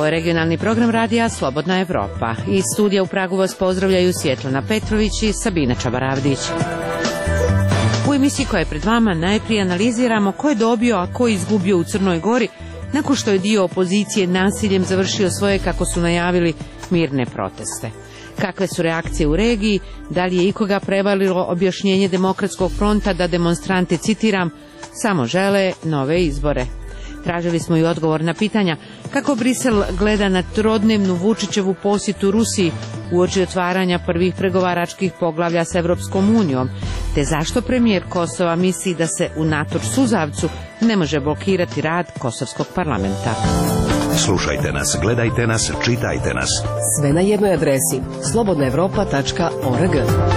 je regionalni program radija Slobodna Evropa. Iz studija u Pragu vas pozdravljaju Svjetlana Petrović i Sabina Čabaravdić. U emisiji koja je pred vama najprije analiziramo ko je dobio, a ko je izgubio u Crnoj Gori nakon što je dio opozicije nasiljem završio svoje, kako su najavili, mirne proteste. Kakve su reakcije u regiji, da li je ikoga prevalilo objašnjenje Demokratskog fronta da demonstranti, citiram, samo žele nove izbore. Tražili smo i odgovor na pitanja kako Brisel gleda na trodnevnu Vučićevu posjetu Rusiji uoči otvaranja prvih pregovaračkih poglavlja s Evropskom unijom, te zašto premijer Kosova misli da se unatoč suzavcu ne može blokirati rad kosovskog parlamenta. Slušajte nas, gledajte nas, čitajte nas. Sve na jednoj adresi slobodnaevropa.org.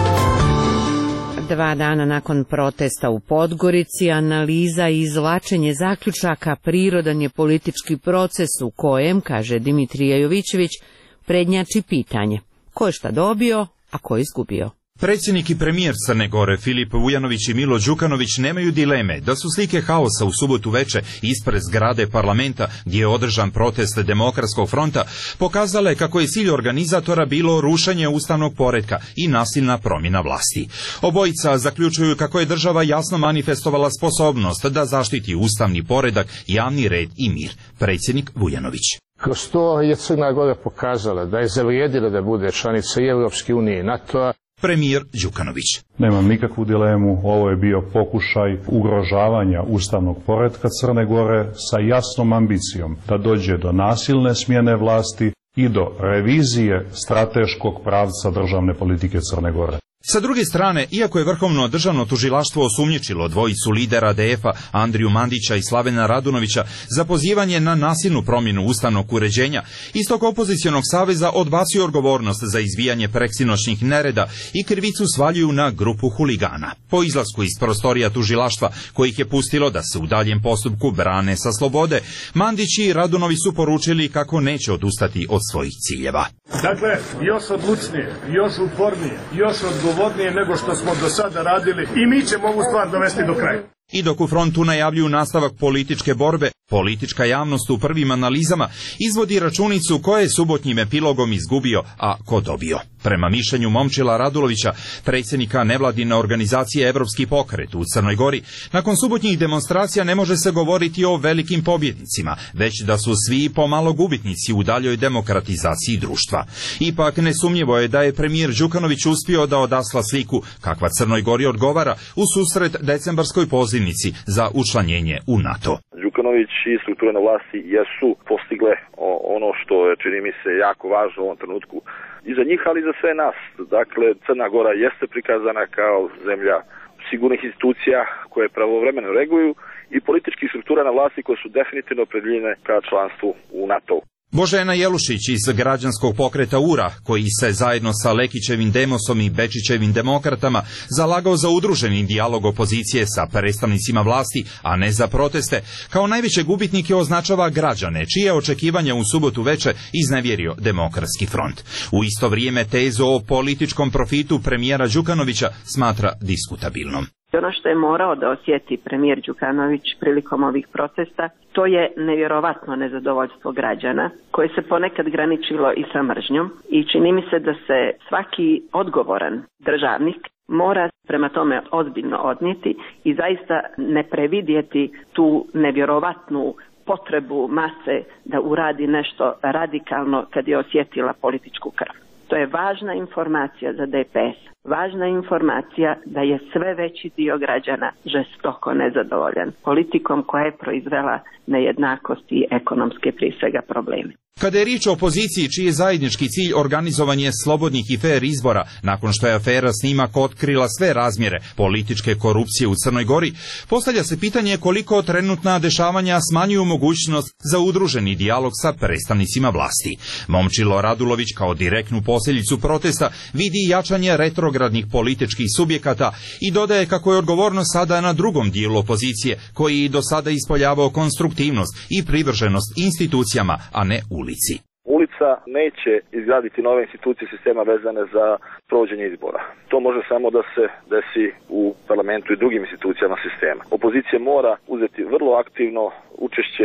2 dana nakon protesta u Podgorici, analiza i izvlačenje zaključaka prirodan je politički proces u kojem, kaže Dimitrije Jovićević, prednjači pitanje ko je šta dobio, a ko je izgubio. Predsjednik i premijer Crne Gore Filip Vujanović i Milo Đukanović nemaju dileme da su slike haosa u subotu veče ispred zgrade parlamenta gdje je održan protest Demokratskog fronta pokazale kako je cilj organizatora bilo rušenje ustavnog poretka i nasilna promjena vlasti. Obojica zaključuju kako je država jasno manifestovala sposobnost da zaštiti ustavni poredak, javni red i mir. Predsjednik Vujanović. Kroz to je Crna Gora pokazala da je zavrijedila da bude članica i Evropske unije i NATO-a. Premijer Đukanović. Nemam nikakvu dilemu, ovo je bio pokušaj ugrožavanja ustavnog poretka Crne Gore sa jasnom ambicijom da dođe do nasilne smjene vlasti i do revizije strateškog pravca državne politike Crne Gore. Sa druge strane, iako je Vrhovno državno tužilaštvo osumnjičilo dvojicu lidera DF-a, Andriju Mandića i Slavena Radunovića, za pozivanje na nasilnu promjenu ustavnog uređenja, istog opozicionog saveza odbacio odgovornost za izbijanje preksinoćnih nereda i krivicu svaljuju na grupu huligana. Po izlasku iz prostorija tužilaštva, kojih je pustilo da se u daljem postupku brane sa slobode, Mandić i Radunović su poručili kako neće odustati od svojih ciljeva. Dakle, još odlučnije, još upornije, još odgovornije nego što smo do sada radili i mi ćemo ovu stvar dovesti do kraja. I dok u frontu najavljuju nastavak političke borbe, politička javnost u prvim analizama izvodi računicu ko je subotnjim epilogom izgubio, a ko dobio. Prema mišljenju Momčila Radulovića, predsjednika nevladine organizacije Evropski pokret u Crnoj Gori, nakon subotnjih demonstracija ne može se govoriti o velikim pobjednicima, već da su svi pomalo gubitnici u daljoj demokratizaciji društva. Ipak nesumnjivo je da je premijer Đukanović uspio da odasla sliku kakva Crnoj Gori odgovara u susret decembarskoj pozivnici za učlanjenje u NATO. Đukanović i strukture na vlasti jesu postigle ono što je, čini mi se, jako važno u ovom trenutku i za njih, ali i za sve nas. Dakle, Crna Gora jeste prikazana kao zemlja sigurnih institucija koje pravovremeno reaguju i političkih struktura na vlasti koje su definitivno opredeljene ka članstvu u NATO. Božena Jelušić iz građanskog pokreta URA, koji se zajedno sa Lekićevim Demosom i Bečićevim demokratama zalagao za udruženi dijalog opozicije sa predstavnicima vlasti, a ne za proteste, kao najveće gubitnike označava građane, čije očekivanja u subotu veče iznevjerio Demokratski front. U isto vrijeme tezu o političkom profitu premijera Đukanovića smatra diskutabilnom. Ono što je morao da osjeti premijer Đukanović prilikom ovih protesta, to je nevjerovatno nezadovoljstvo građana, koje se ponekad graničilo i sa mržnjom i čini mi se da se svaki odgovoran državnik mora prema tome ozbiljno odnijeti i zaista ne previdjeti tu nevjerovatnu potrebu mase da uradi nešto radikalno kad je osjetila političku krv. To je važna informacija za DPS. Važna informacija da je sve veći dio građana žestoko nezadovoljan politikom koja je proizvela nejednakost i ekonomske prije svega probleme. Kada je riječ o opoziciji čiji je zajednički cilj organizovanje slobodnih i fer izbora, nakon što je afera Snimak otkrila sve razmjere političke korupcije u Crnoj Gori, postavlja se pitanje koliko trenutna dešavanja smanjuju mogućnost za udruženi dijalog sa predstavnicima vlasti. Momčilo Radulović kao direktnu posljedicu protesta vidi jačanje retrogradnih političkih subjekata i dodaje kako je odgovornost sada na drugom dijelu opozicije, koji i do sada ispoljavao konstruktivnost i privrženost institucijama, a ne ulici. Ulica neće izgraditi nove institucije sistema vezane za provođenje izbora. To može samo da se desi u parlamentu i drugim institucijama sistema. Opozicija mora uzeti vrlo aktivno učešće u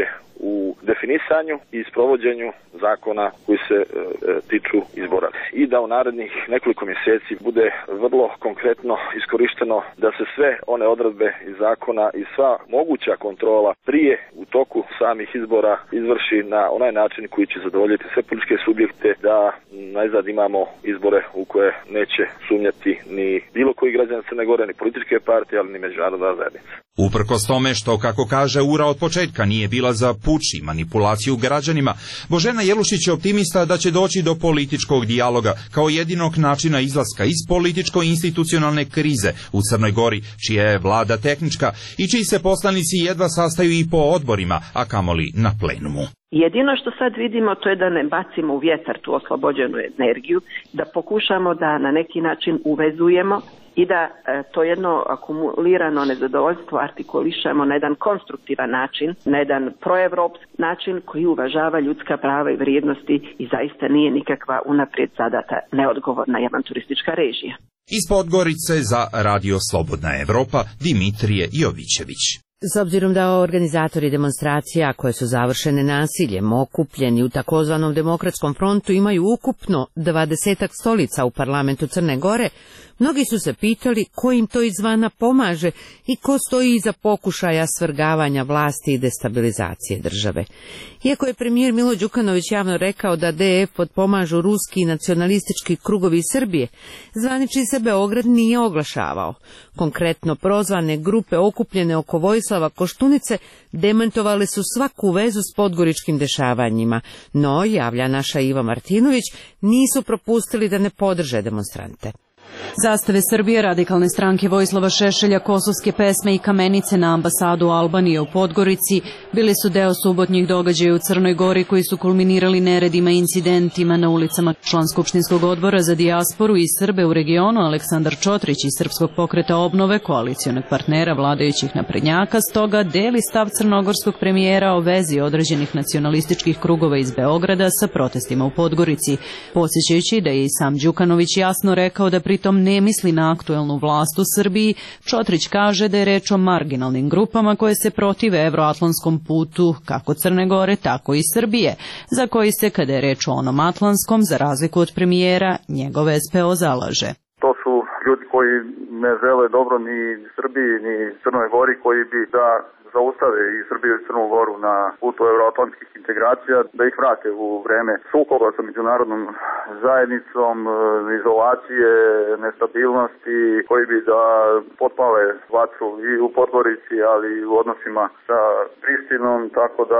u definisanju i sprovođenju zakona koji se tiču izbora. I da u narednih nekoliko mjeseci bude vrlo konkretno iskorišteno da se sve one odredbe iz zakona i sva moguća kontrola prije u toku samih izbora izvrši na onaj način koji će zadovoljiti sve političke subjekte, da najzad imamo izbore u koje neće sumnjati ni bilo koji građan Crne Gore, ni političke partije, ali ni međunarodna zajednica. Uprkos tome što, kako kaže Ura, od početka nije bila za puč i manipulaciju građanima, Božena Jelušić je optimista da će doći do političkog dijaloga kao jedinog načina izlaska iz političko-institucionalne krize u Crnoj Gori, čija je vlada tehnička i čiji se poslanici jedva sastaju i po odborima, a kamoli na plenumu. Jedino što sad vidimo to je da ne bacimo u vjetar tu oslobođenu energiju, da pokušamo da na neki način uvezujemo i da to jedno akumulirano nezadovoljstvo artikulišemo na jedan konstruktivan način, na jedan proevropski način koji uvažava ljudska prava i vrijednosti i zaista nije nikakva unaprijed zadata neodgovorna i avanturistička režija. Iz Podgorice za Radio Slobodna Evropa, Dimitrije Jovićević. S obzirom da organizatori demonstracija koje su završene nasiljem, okupljeni u takozvanom Demokratskom frontu, imaju ukupno 20 stolica u parlamentu Crne Gore, mnogi su se pitali ko im to izvana pomaže i ko stoji iza pokušaja svrgavanja vlasti i destabilizacije države. Iako je premijer Milo Đukanović javno rekao da DF potpomažu ruski nacionalistički krugovi Srbije, zvanični se Beograd nije oglašavao. Konkretno prozvane grupe okupljene oko Vojislava Koštunice demantovale su svaku vezu s podgoričkim dešavanjima, no, javlja naša Iva Martinović, nisu propustili da ne podrže demonstrante. Zastave Srbije, radikalne stranke Vojislava Šešelja, kosovske pesme i kamenice na ambasadu Albanije u Podgorici bili su deo subotnjih događaja u Crnoj Gori koji su kulminirali neredima i incidentima na ulicama. Član Skupštinskog odbora za dijasporu i Srbe u regionu Aleksandar Čotrić iz Srpskog pokreta obnove, koalicionog partnera vladajućih naprednjaka, stoga deli stav crnogorskog premijera o vezi određenih nacionalističkih krugova iz Beograda sa protestima u Podgorici, podsjećajući da je i sam Đukanović jasno rekao da pritom ne misli na aktuelnu vlast u Srbiji. Čotrić kaže da je reč o marginalnim grupama koje se protive evroatlanskom putu kako Crne Gore, tako i Srbije, za koji se, kada je reč o onom atlanskom, za razliku od premijera, njegov SPO zalaže. To su ljudi koji ne žele dobro ni Srbiji, ni Crnoj Gori, koji bi da zaustave i Srbiju i Crnu Goru na putu evroatlantskih integracija, da ih vrate u vreme sukoba sa međunarodnom zajednicom, izolacije, nestabilnosti, koji bi da potpale vatru i u Podgorici, ali i u odnosima sa Prištinom, tako da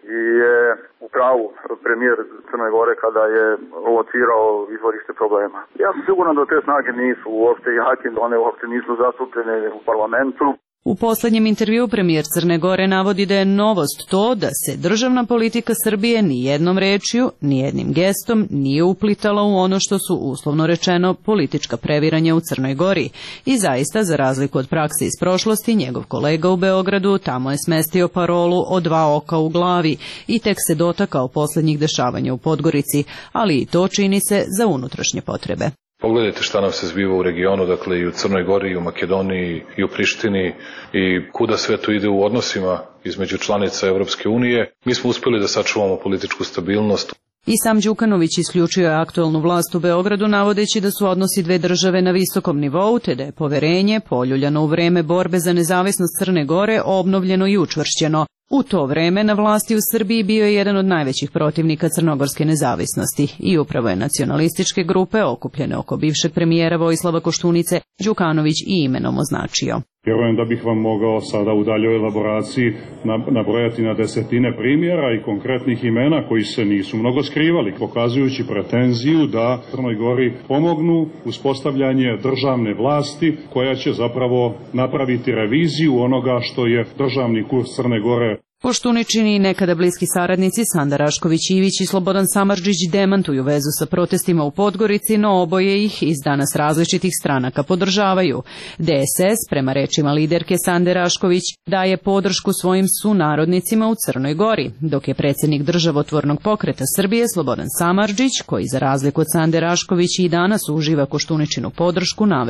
je u pravu premijer Crne Gore kada je locirao izvorište problema. Ja sam siguran da te snage nisu uopšte jake, one uopšte nisu zastupljene u parlamentu. U poslednjem intervju premijer Crne Gore navodi da je novost to da se državna politika Srbije ni jednom rečju, ni jednim gestom nije uplitala u ono što su, uslovno rečeno, politička previranja u Crnoj Gori. I zaista, za razliku od prakse iz prošlosti, njegov kolega u Beogradu tamo je smestio parolu o 2 oka u glavi i tek se dotakao poslednjih dešavanja u Podgorici, ali i to čini se za unutrašnje potrebe. Pogledajte šta nam se zbiva u regionu, dakle i u Crnoj Gori, i u Makedoniji, i u Prištini, i kuda sve to ide u odnosima između članica Evropske unije. Mi smo uspeli da sačuvamo političku stabilnost. I sam Đukanović isključio je aktuelnu vlast u Beogradu, navodeći da su odnosi dve države na visokom nivou, te da je poverenje, poljuljano u vreme borbe za nezavisnost Crne Gore, obnovljeno i učvršćeno. U to vreme na vlasti u Srbiji bio je jedan od najvećih protivnika crnogorske nezavisnosti i upravo je nacionalističke grupe okupljene oko bivšeg premijera Vojislava Koštunice Đukanović i imenom označio. Vjerujem da bih vam mogao sada u daljoj elaboraciji nabrojati na desetine primjera i konkretnih imena koji se nisu mnogo skrivali, pokazujući pretenziju da Crnoj Gori pomognu uspostavljanje državne vlasti koja će zapravo napraviti reviziju onoga što je državni kurs Crne Gore. Koštuničini i nekada bliski saradnici Sanda Rašković-Ivić i Slobodan Samardžić demantuju vezu sa protestima u Podgorici, no oboje ih iz danas različitih stranaka podržavaju. DSS, prema rečima liderke Sande Rašković, daje podršku svojim sunarodnicima u Crnoj Gori, dok je predsjednik Državotvornog pokreta Srbije Slobodan Samardžić, koji za razliku od Sande Rašković i danas uživa Koštuničinu podršku, naveo.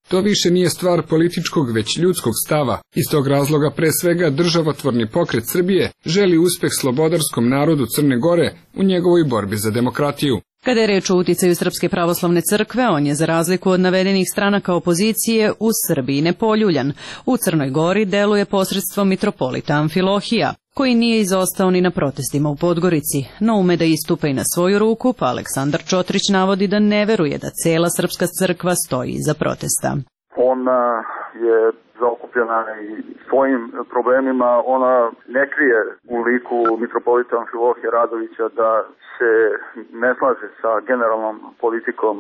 To više nije stvar političkog, već ljudskog stava. Iz tog razloga pre svega državotvorni pokret Srbije želi uspeh slobodarskom narodu Crne Gore u njegovoj borbi za demokratiju. Kada je reč o uticaju Srpske pravoslavne crkve, on je za razliku od navedenih stranaka opozicije u Srbiji nepoljuljan. U Crnoj Gori deluje posredstvom mitropolita Amfilohija, koji nije izostao ni na protestima u Podgorici, no ume da istupa i na svoju ruku, pa Aleksandar Čotrić navodi da ne veruje da cela srpska crkva stoji iza protesta. Ona je zaokupljena i svojim problemima, ona ne krije u liku mitropolita Amfilohija Radovića da se ne slaže sa generalnom politikom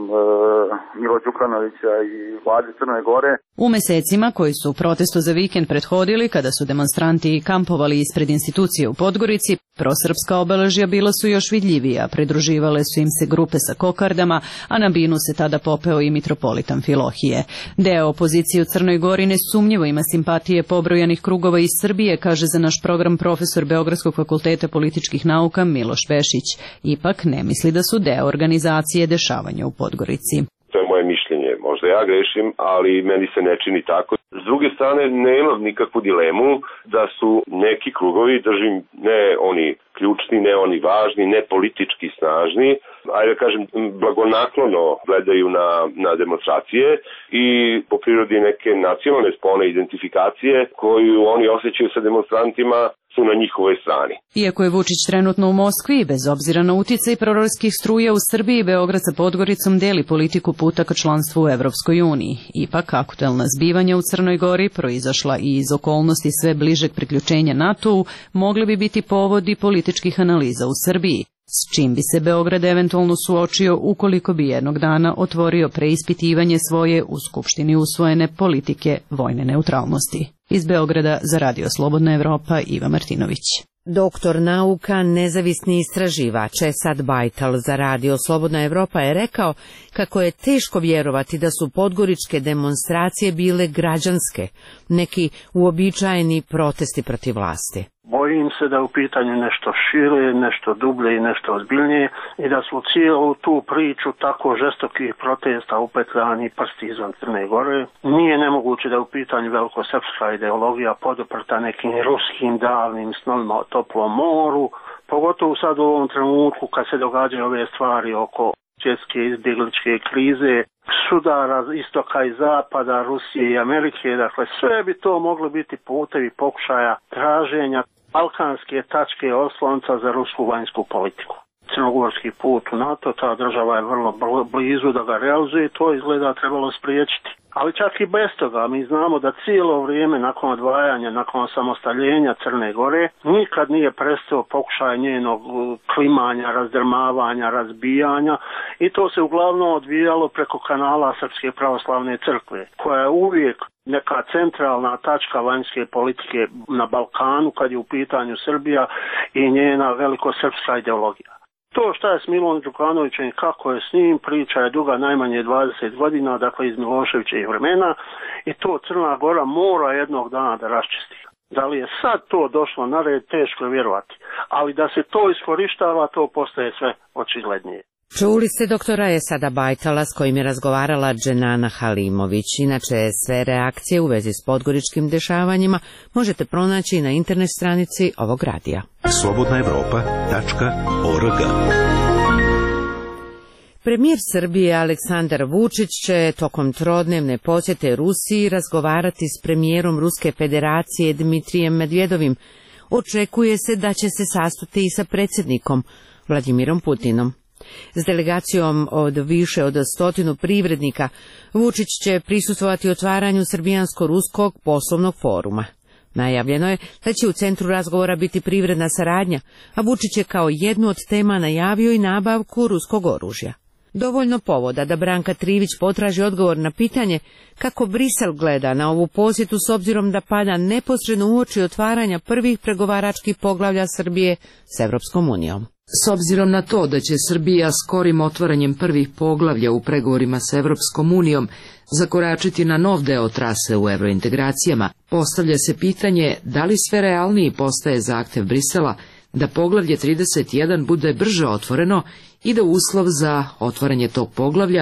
Mila Đukanovića i vlade Crne Gore. U mesecima koji su protestu za vikend prethodili, kada su demonstranti kampovali ispred institucije u Podgorici, prosrpska obeležja bila su još vidljivija, pridruživale su im se grupe sa kokardama, a na binu se tada popeo i mitropolit Amfilohije. Deo opozicije u Crnoj Gori nesumnjivo ima simpatije pobrojanih krugova iz Srbije, kaže za naš program profesor Beogradskog fakulteta političkih nauka Miloš Vešić. Ipak ne misli da su deo organizacije dešavanja u Podgorici. To je moje mišljenje, možda ja grešim, ali meni se ne čini tako. S druge strane, nemam nikakvu dilemu da su neki krugovi, držim, ne oni ključni, ne oni važni, ne politički snažni, ajde da kažem, blagonaklono gledaju na demonstracije i po prirodi neke nacionalne spone identifikacije koju oni osjećaju sa demonstrantima su na njihovoj strani. Iako je Vučić trenutno u Moskvi, bez obzira na uticaj proruskih struja u Srbiji, Beograd sa Podgoricom deli politiku puta ka članstvu u Evropskoj uniji. Ipak, aktuelna zbivanja u Crnoj Gori, proizašla i iz okolnosti sve bližeg priključenja NATO-u, mogli bi biti povodi političkih analiza u Srbiji, s čim bi se Beograd eventualno suočio ukoliko bi jednog dana otvorio preispitivanje svoje u Skupštini usvojene politike vojne neutralnosti. Iz Beograda za Radio Slobodna Evropa Iva Martinović. Doktor nauka, nezavisni istraživač Esad Bajtal za Radio Slobodna Evropa je rekao kako je teško vjerovati da su podgoričke demonstracije bile građanske, neki uobičajeni protesti protiv vlasti. Bojim se da je u pitanju nešto šire, nešto dublje i nešto ozbiljnije i da su cijelu tu priču tako žestokih protesta upetljani prsti izvan Crne Gore. Nije nemoguće da je u pitanju velikosrpska ideologija poduprta nekim ruskim davnim snovima o toplom moru, pogotovo sad u ovom trenutku kad se događaju ove stvari oko svjetske izbjegličke krize, sudara istoka i zapada, Rusije i Amerike, dakle sve bi to moglo biti putevi pokušaja traženja balkanske tačke oslonca za rusku vanjsku politiku. Crnogorski put u NATO, ta država je vrlo blizu da ga realizuje, to izgleda trebalo spriječiti. Ali čak i bez toga mi znamo da cijelo vrijeme nakon odvajanja, nakon samostaljenja Crne Gore, nikad nije prestao pokušaj njenog klimanja, razdrmavanja, razbijanja i to se uglavnom odvijalo preko kanala Srpske pravoslavne crkve, koja je uvijek neka centralna tačka vanjske politike na Balkanu kad je u pitanju Srbija i njena velikosrpska ideologija. To šta je s Milom Đukanovićem i kako je s njim, priča je duga najmanje 20 godina, dakle iz Miloševićevih vremena i to Crna Gora mora jednog dana da raščisti. Da li je sad to došlo na red, teško je vjerovati, ali da se to iskorištava, to postaje sve očiglednije. Čuli ste doktora Esada Bajtala s kojim je razgovarala Dženana Halimović. Inače, sve reakcije u vezi s podgoričkim dešavanjima možete pronaći na internet stranici ovog radija. slobodnaevropa.org. Premijer Srbije Aleksandar Vučić će tokom trodnevne posjete Rusiji razgovarati s premijerom Ruske federacije Dmitrijem Medvedovim. Očekuje se da će se sastati i sa predsjednikom Vladimirom Putinom. S delegacijom od više od 100 privrednika Vučić će prisustvovati otvaranju Srbijansko-ruskog poslovnog foruma. Najavljeno je da će u centru razgovora biti privredna saradnja, a Vučić je kao jednu od tema najavio i nabavku ruskog oružja. Dovoljno povoda da Branka Trivić potraži odgovor na pitanje kako Brisel gleda na ovu posjetu s obzirom da pada neposredno uoči otvaranja prvih pregovaračkih poglavlja Srbije s Evropskom unijom. S obzirom na to da će Srbija skorim otvaranjem prvih poglavlja u pregovorima s Evropskom unijom zakoračiti na nov deo trase u evrointegracijama, postavlja se pitanje da li sve realniji postaje zahtev Brisela da poglavlje 31 bude brže otvoreno i da uslov za otvaranje tog poglavlja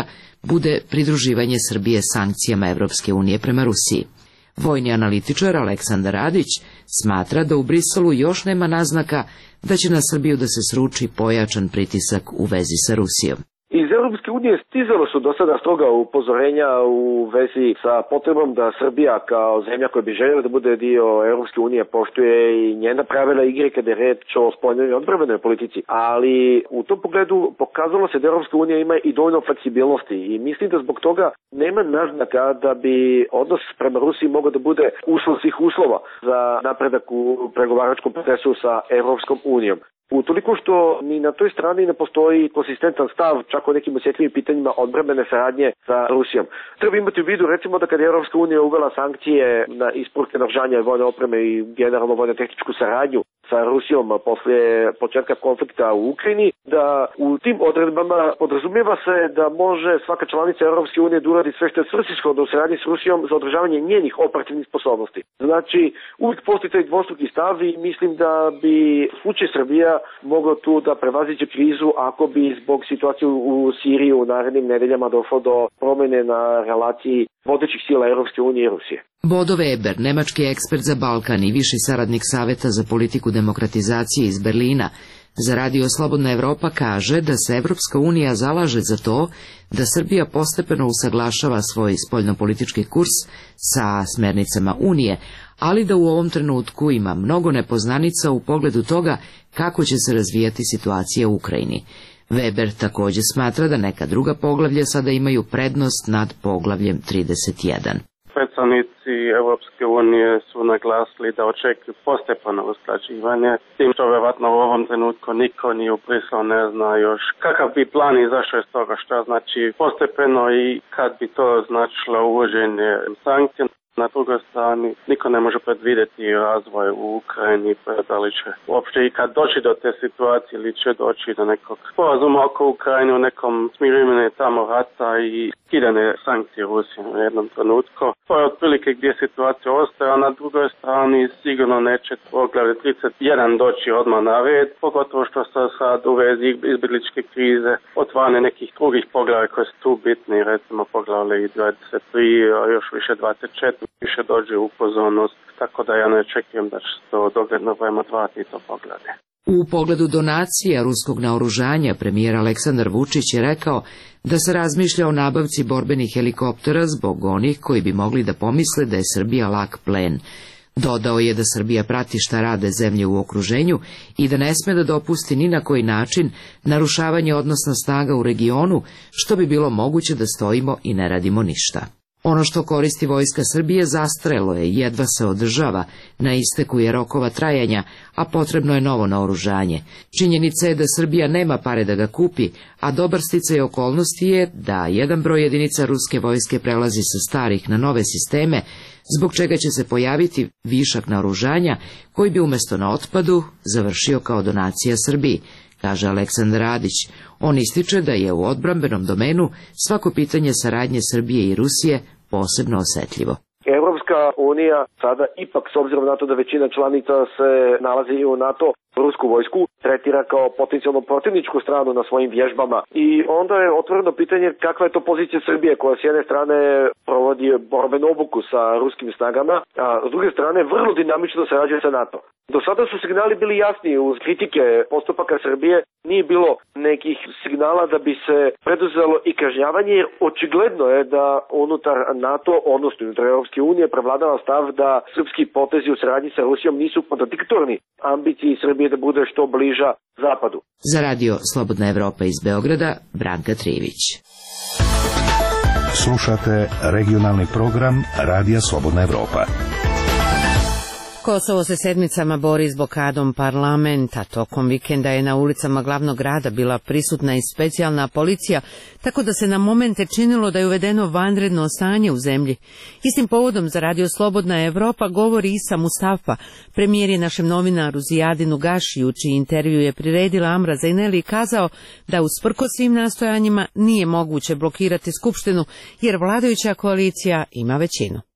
bude pridruživanje Srbije sankcijama Evropske unije prema Rusiji. Vojni analitičar Aleksandar Radić smatra da u Briselu još nema naznaka da će na Srbiju da se sruči pojačan pritisak u vezi sa Rusijom. Iz Europske unije stizalo su do sada stroga upozorenja u vezi sa potrebom da Srbija kao zemlja koja bi željela da bude dio Europske unije poštuje i njena pravila igre kada je reč o spoljnoj i odbrambenoj politici. Ali u tom pogledu pokazalo se da Europska unija ima i dovoljno fleksibilnosti i mislim da zbog toga nema naznaka da bi odnos prema Rusiji mogao da bude uslov svih uslova za napredak u pregovaračkom procesu sa Europskom unijom. Utoliko što ni na toj strani ne postoji konsistentan stav čak o nekim osjetljivim pitanjima odbrambene saradnje sa Rusijom. Treba imati u vidu recimo da kada je Europska unija uvela sankcije na isporuke naoružanja i vojne opreme i generalno vojno-tehničku saradnju sa Rusijom posle početka konflikta u Ukrajini, da u tim odredbama podrazumijeva se da može svaka članica Europske unije da uradi sve što je svrsishodno u saradnji s Rusijom za održavanje njenih operativnih sposobnosti. Znači, uvijek postoji taj dvostruki stav i mislim da bi slučaj Srbija mogao tu da prevaziđe krizu ako bi zbog situacije u Siriji u narednim nedeljama došlo do promjene na relaciji vodećih sila Europske unije i Rusije. Bodo Weber, nemački ekspert za Balkan i viši saradnik Saveta za politiku demokratizacije iz Berlina, za Radio Slobodna Evropa kaže da se Evropska unija zalaže za to da Srbija postepeno usaglašava svoj spoljnopolitički kurs sa smernicama Unije, ali da u ovom trenutku ima mnogo nepoznanica u pogledu toga kako će se razvijati situacija u Ukrajini. Weber također smatra da neka druga poglavlja sada imaju prednost nad poglavljem 31. Predstavnici Europske unije su naglasili da očekuju postepeno usklađivanje, tim što vjerojatno u ovom trenutku niko ni u Briselu ne zna još kakav bi plan izašao iz toga, što znači postepeno i kad bi to značilo uvođenje sankcija. Na drugoj strani niko ne može predvidjeti razvoj u Ukrajini, da li će uopšte i kad doći do te situacije ili će doći do nekog sporazuma oko Ukrajine u nekom smirivanje tamo rata i skidane sankcije Rusije u jednom trenutku. To je otprilike gdje situacija ostaje, a na drugoj strani sigurno neće poglavlje 31 doći odmah na red, pogotovo što se sad u vezi izbjegličke krize otvarane nekih drugih poglavlja koje su tu bitni, recimo poglavlje 23, a još više 24. više dođe u pozornost, tako da ja ne očekujem da će se to dogledno vreme otvarati to poglavlje. U pogledu donacija ruskog naoružanja premijer Aleksandar Vučić je rekao da se razmišlja o nabavci borbenih helikoptera zbog onih koji bi mogli da pomisle da je Srbija lak plen. Dodao je da Srbija prati šta rade zemlje u okruženju i da ne sme da dopusti ni na koji način narušavanje odnosa snaga u regionu, što bi bilo moguće da stojimo i ne radimo ništa. Ono što koristi vojska Srbije zastarelo je i jedva se održava, na isteku je rokova trajanja, a potrebno je novo naoružanje. Činjenica je da Srbija nema pare da ga kupi, a dobar sticaj okolnosti je da jedan broj jedinica ruske vojske prelazi sa starih na nove sisteme, zbog čega će se pojaviti višak naoružanja koji bi umjesto na otpadu završio kao donacija Srbiji, kaže Aleksandar Radić. On ističe da je u odbrambenom domenu svako pitanje saradnje Srbije i Rusije posebno osjetljivo. Europska unija sada ipak, s obzirom na to da većina članica se nalazi u NATO, rusku vojsku tretira kao potencijalno protivničku stranu na svojim vježbama. I onda je otvoreno pitanje kakva je to pozicija Srbije koja s jedne strane provodi borbenu obuku sa ruskim snagama, a s druge strane vrlo dinamično sarađuje sa NATO. Do sada su signali bili jasni uz kritike postupaka Srbije, nije bilo nekih signala da bi se preduzelo i kažnjavanje, jer očigledno je da unutar NATO, odnosno unutar Europske unije, prevladava stav da srpski potezi u saradnji sa Rusijom nisu kontradiktorni ambiciji Srbije da bude što bliža zapadu. Za Radio Slobodna Evropa iz Beograda, Branka Trivić. Slušate regionalni program Radija Slobodna Evropa. Kosovo se sedmicama bori s blokadom parlamenta. Tokom vikenda je na ulicama glavnog grada bila prisutna i specijalna policija, tako da se na momente činilo da je uvedeno vanredno stanje u zemlji. Istim povodom za Radio Slobodna Evropa govori Isa Mustafa. Premijer je našem novinaru Zijadinu Gašiju, čiji intervju je priredila Amra Zaineli, kazao da usprkos svim nastojanjima nije moguće blokirati skupštinu, jer vladajuća koalicija ima većinu.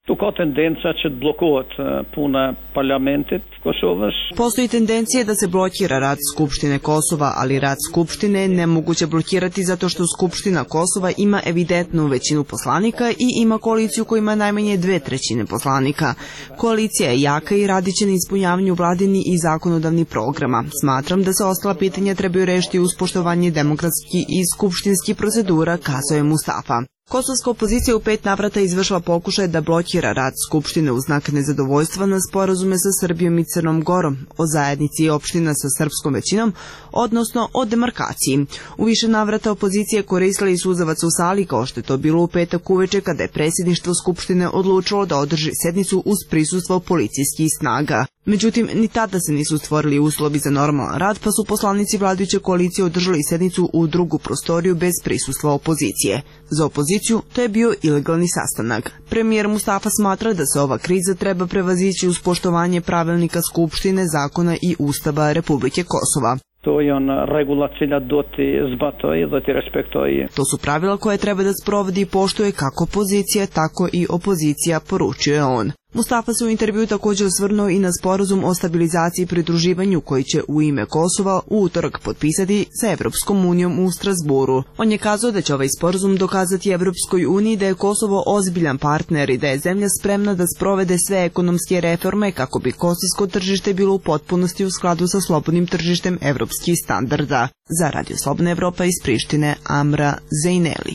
Тука тенденция će blokovat puna parlamentet Kosovas. Postoji tendencija da se blokira rad Skupštine Kosova, ali rad Skupštine je nemoguće blokirati zato što Skupština Kosova ima evidentnu većinu poslanika i ima koaliciju koja ima najmanje 2/3 poslanika. Koalicija je jaka i radit će na ispunjavanju vladini i zakonodavni programa. Smatram da se ostala pitanja trebaju rešiti uz poštovanje demokratskih i skupštinskih procedura, kazao je Mustafa. Kosovska opozicija u 5 navrata izvršila pokušaj da blokira rad Skupštine u znak nezadovoljstva na sporazume sa Srbijom i Crnom Gorom, o zajednici i opština sa srpskom većinom, odnosno o demarkaciji. U više navrata opozicija koristila i suzavac u sali, kao što je to bilo u petak uveče kada je predsjedništvo Skupštine odlučilo da održi sednicu uz prisustvo policijskih snaga. Međutim, ni tada se nisu stvorili uslovi za normalan rad, pa su poslanici vladajuće koalicije održali sednicu u drugu prostoriju bez prisustva opozicije. Za opoziciju to je bio ilegalni sastanak. Premijer Mustafa smatra da se ova kriza treba prevazići uz poštovanje pravilnika Skupštine, zakona i Ustava Republike Kosova. To je regula cilja doti respektuje. To su pravila koje treba da sprovodi i poštuje kako pozicija, tako i opozicija, poručuje on. Mustafa se u intervju također osvrnuo i na sporazum o stabilizaciji i pridruživanju koji će u ime Kosova u utorak potpisati sa Evropskom unijom u Strasburu. On je kazao da će ovaj sporazum dokazati Evropskoj uniji da je Kosovo ozbiljan partner i da je zemlja spremna da sprovede sve ekonomske reforme kako bi kosovsko tržište bilo u potpunosti u skladu sa slobodnim tržištem evropskih standarda. Za Radio Slobodna Evropa iz Prištine, Amra Zejneli.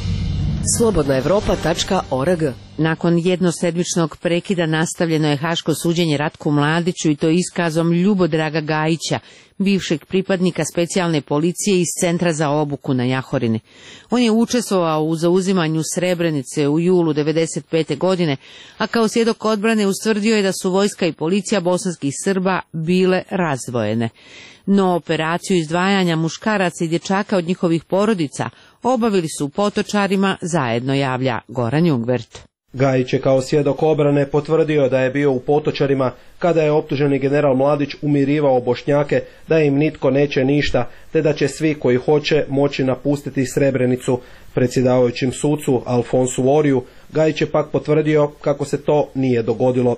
slobodnaevropa.org. Nakon jednosedmičnog prekida nastavljeno je haško suđenje Ratku Mladiću i to iskazom Ljubodraga Gajića, bivšeg pripadnika specijalne policije iz Centra za obuku na Jahorini. On je učestvovao u zauzimanju Srebrenice u julu 1995. godine, a kao svjedok odbrane ustvrdio je da su vojska i policija bosanskih Srba bile razdvojene. No operaciju izdvajanja muškaraca i dječaka od njihovih porodica obavili su u Potočarima, zajedno javlja Goran Jungvert. Gajić je kao svjedok obrane potvrdio da je bio u Potočarima kada je optuženi general Mladić umirivao Bošnjake da im nitko neće ništa, te da će svi koji hoće moći napustiti Srebrenicu. Predsjedavajućim sucu Alfonsu Voriju, Gajić je pak potvrdio kako se to nije dogodilo.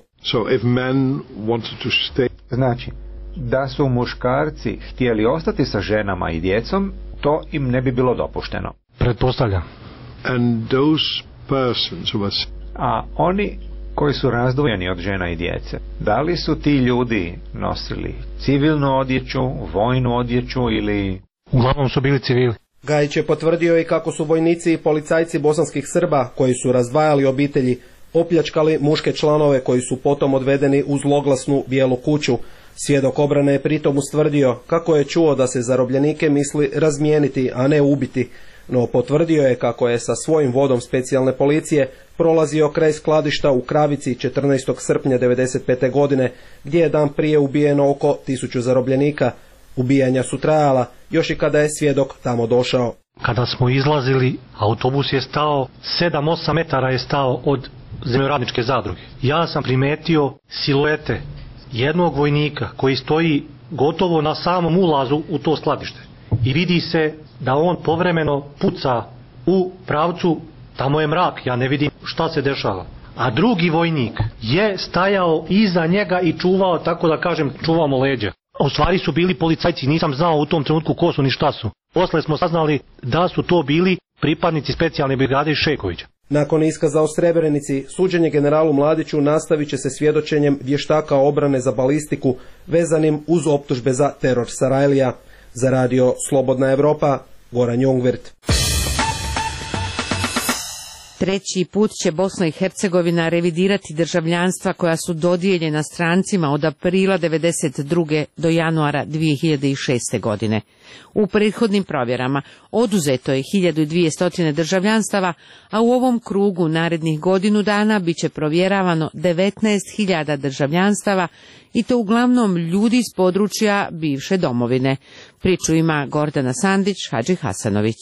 Znači, da su muškarci htjeli ostati sa ženama i djecom, to im ne bi bilo dopušteno. Pretpostavljam. A oni koji su razdvojeni od žena i djece, da li su ti ljudi nosili civilnu odjeću, vojnu odjeću ili... Uglavnom su bili civili. Gajić je potvrdio i kako su vojnici i policajci bosanskih Srba, koji su razdvajali obitelji, opljačkali muške članove koji su potom odvedeni u zloglasnu Bijelu kuću. Svjedok obrane je pritom ustvrdio kako je čuo da se zarobljenike misli razmijeniti, a ne ubiti, no potvrdio je kako je sa svojim vodom specijalne policije prolazio kraj skladišta u Kravici 14. srpnja 1995. godine, gdje je dan prije ubijeno oko 1000 zarobljenika. Ubijanja su trajala još i kada je svjedok tamo došao. Kada smo izlazili, autobus je stao, 7-8 metara je stao od zemljoradničke zadruge. Ja sam primetio siluete jednog vojnika koji stoji gotovo na samom ulazu u to skladište. I vidi se da on povremeno puca u pravcu, tamo je mrak, ja ne vidim šta se dešava. A drugi vojnik je stajao iza njega i čuvao, tako da kažem, čuvamo leđa. U stvari su bili policajci, nisam znao u tom trenutku ko su ni šta su. Posle smo saznali da su to bili pripadnici specijalne brigade iz Šekovića. Nakon iskaza o Srebrenici, suđenje generalu Mladiću nastavit će se svjedočenjem vještaka obrane za balistiku vezanim uz optužbe za teror Sarajlija. Za Radio Slobodna Evropa, Goran Jungvert. Treći put će Bosna i Hercegovina revidirati državljanstva koja su dodijeljena strancima od aprila 1992. do januara 2006. godine. U prethodnim provjerama oduzeto je 1200 državljanstava, a u ovom krugu narednih godinu dana bit će provjeravano 19.000 državljanstava i to uglavnom ljudi iz područja bivše domovine. Priču ima Gordana Sandić, Hadži Hasanović.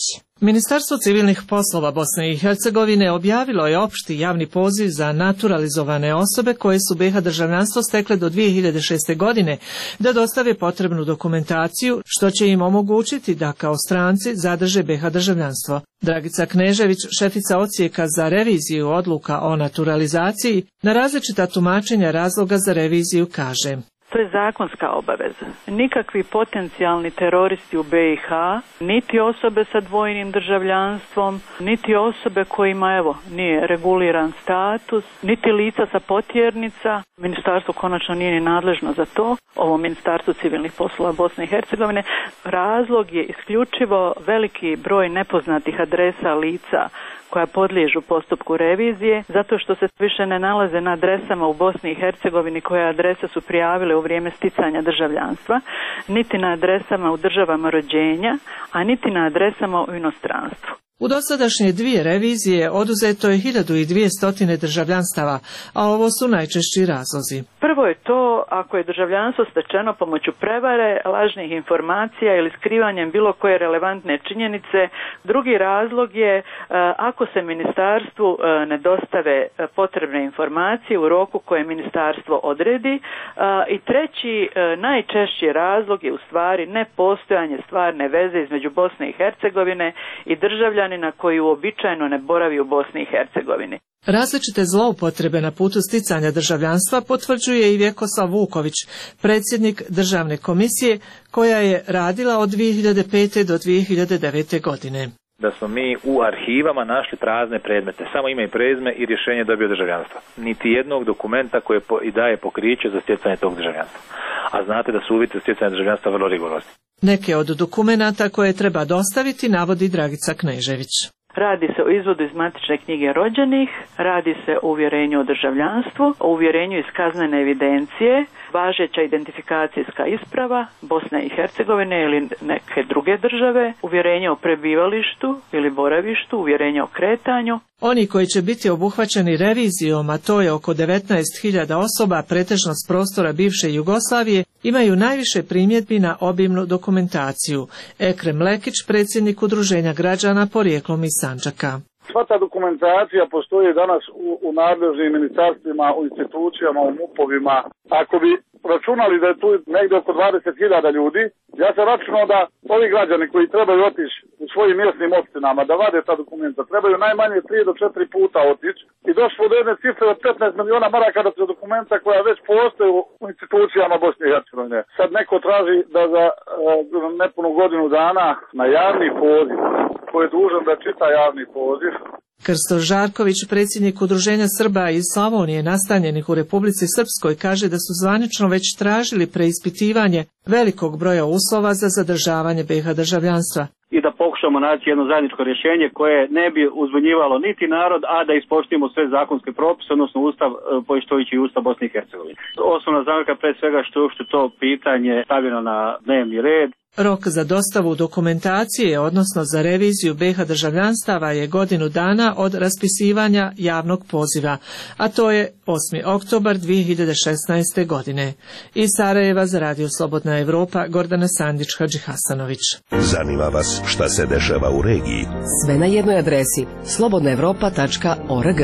Ministarstvo civilnih poslova Bosne i Hercegovine objavilo je opšti javni poziv za naturalizovane osobe koje su BiH državljanstvo stekle do 2006. godine da dostave potrebnu dokumentaciju, što će im omogućiti da kao stranci zadrže BiH državljanstvo. Dragica Knežević, šefica odsjeka za reviziju odluka o naturalizaciji, na različita tumačenja razloga za reviziju kaže: To je zakonska obaveza. Nikakvi potencijalni teroristi u BiH, niti osobe sa dvojnim državljanstvom, niti osobe kojima nije reguliran status, niti lica sa potjernica. Ministarstvo konačno nije ni nadležno za to. Ovo Ministarstvo civilnih poslova Bosne i Hercegovine. Razlog je isključivo veliki broj nepoznatih adresa lica koja podliježu postupku revizije, zato što se više ne nalaze na adresama u Bosni i Hercegovini koje adrese su prijavile u vrijeme sticanja državljanstva, niti na adresama u državama rođenja, a niti na adresama u inostranstvu. U dosadašnje 2 revizije oduzeto je 1200 državljanstava, a ovo su najčešći razlozi. Prvo je to ako je državljanstvo stečeno pomoću prevare, lažnih informacija ili skrivanjem bilo koje relevantne činjenice. Drugi razlog je ako se ministarstvu ne dostave potrebne informacije u roku koje ministarstvo odredi. I treći, najčešći razlog je u stvari nepostojanje stvarne veze između Bosne i Hercegovine i državljanina koji uobičajeno ne boravi u Bosni i Hercegovini. Različite zloupotrebe na putu sticanja državljanstva potvrđuje i Vjekoslav Vuković, predsjednik Državne komisije koja je radila od 2005. do 2009. godine. Da smo mi u arhivama našli prazne predmete, samo ime i prezime i rješenje dobio državljanstva. Niti jednog dokumenta koje i daje pokriće za stjecanje tog državljanstva. A znate da su uvjeti za stjecanje državljanstva vrlo rigorozni. Neke od dokumenata koje treba dostaviti navodi Dragica Knežević. Radi se o izvodu iz matične knjige rođenih, radi se o uvjerenju o državljanstvu, o uvjerenju iz kaznene evidencije, važeća identifikacijska isprava Bosne i Hercegovine ili neke druge države, uvjerenje o prebivalištu ili boravištu, uvjerenje o kretanju. Oni koji će biti obuhvaćeni revizijom, a to je oko 19.000 osoba, pretežno s prostora bivše Jugoslavije, imaju najviše primjedbi na obimnu dokumentaciju. Ekrem Lekić, predsjednik Udruženja građana porijeklom iz Sandžaka. Sva ta dokumentacija postoji danas u nadležnim ministarstvima, u institucijama, u MUP-ovima. Ako bi računali da je tu negdje oko 20.000 ljudi, ja sam računao da ovi građani koji trebaju otići u svojim mjesnim opštinama da vade ta dokumenta, trebaju najmanje 3 do 4 puta otići i došlo do jedne cifre od 15 miliona maraka da su dokumenta koja već postoje u institucijama Bosne i Hercegovine. Sad neko traži da za nepunu godinu dana na javni poziv, ko je dužan da čita javni poziv. Krsto Žarković, predsjednik Udruženja Srba iz Slavonije nastanjenih u Republici Srpskoj, kaže da su zvanično već tražili preispitivanje velikog broja uslova za zadržavanje BiH državljanstva. I da pokušamo naći jedno zajedničko rješenje koje ne bi uzbunjivalo niti narod, a da ispoštujemo sve zakonske propise, odnosno Ustav, poštujući Ustav Bosne i Hercegovine. Osnovna zamjerka pre svega što je to pitanje stavljeno na dnevni red. Rok za dostavu dokumentacije, odnosno za reviziju BiH državljanstava, je godinu dana od raspisivanja javnog poziva, a to je 8. oktobar 2016. godine. Iz Sarajeva za Radio Slobodna Evropa, Gordana Sandić-Hadži Hasanović. Zanima vas šta se dešava u regiji? Sve na jednoj adresi slobodnaevropa.org.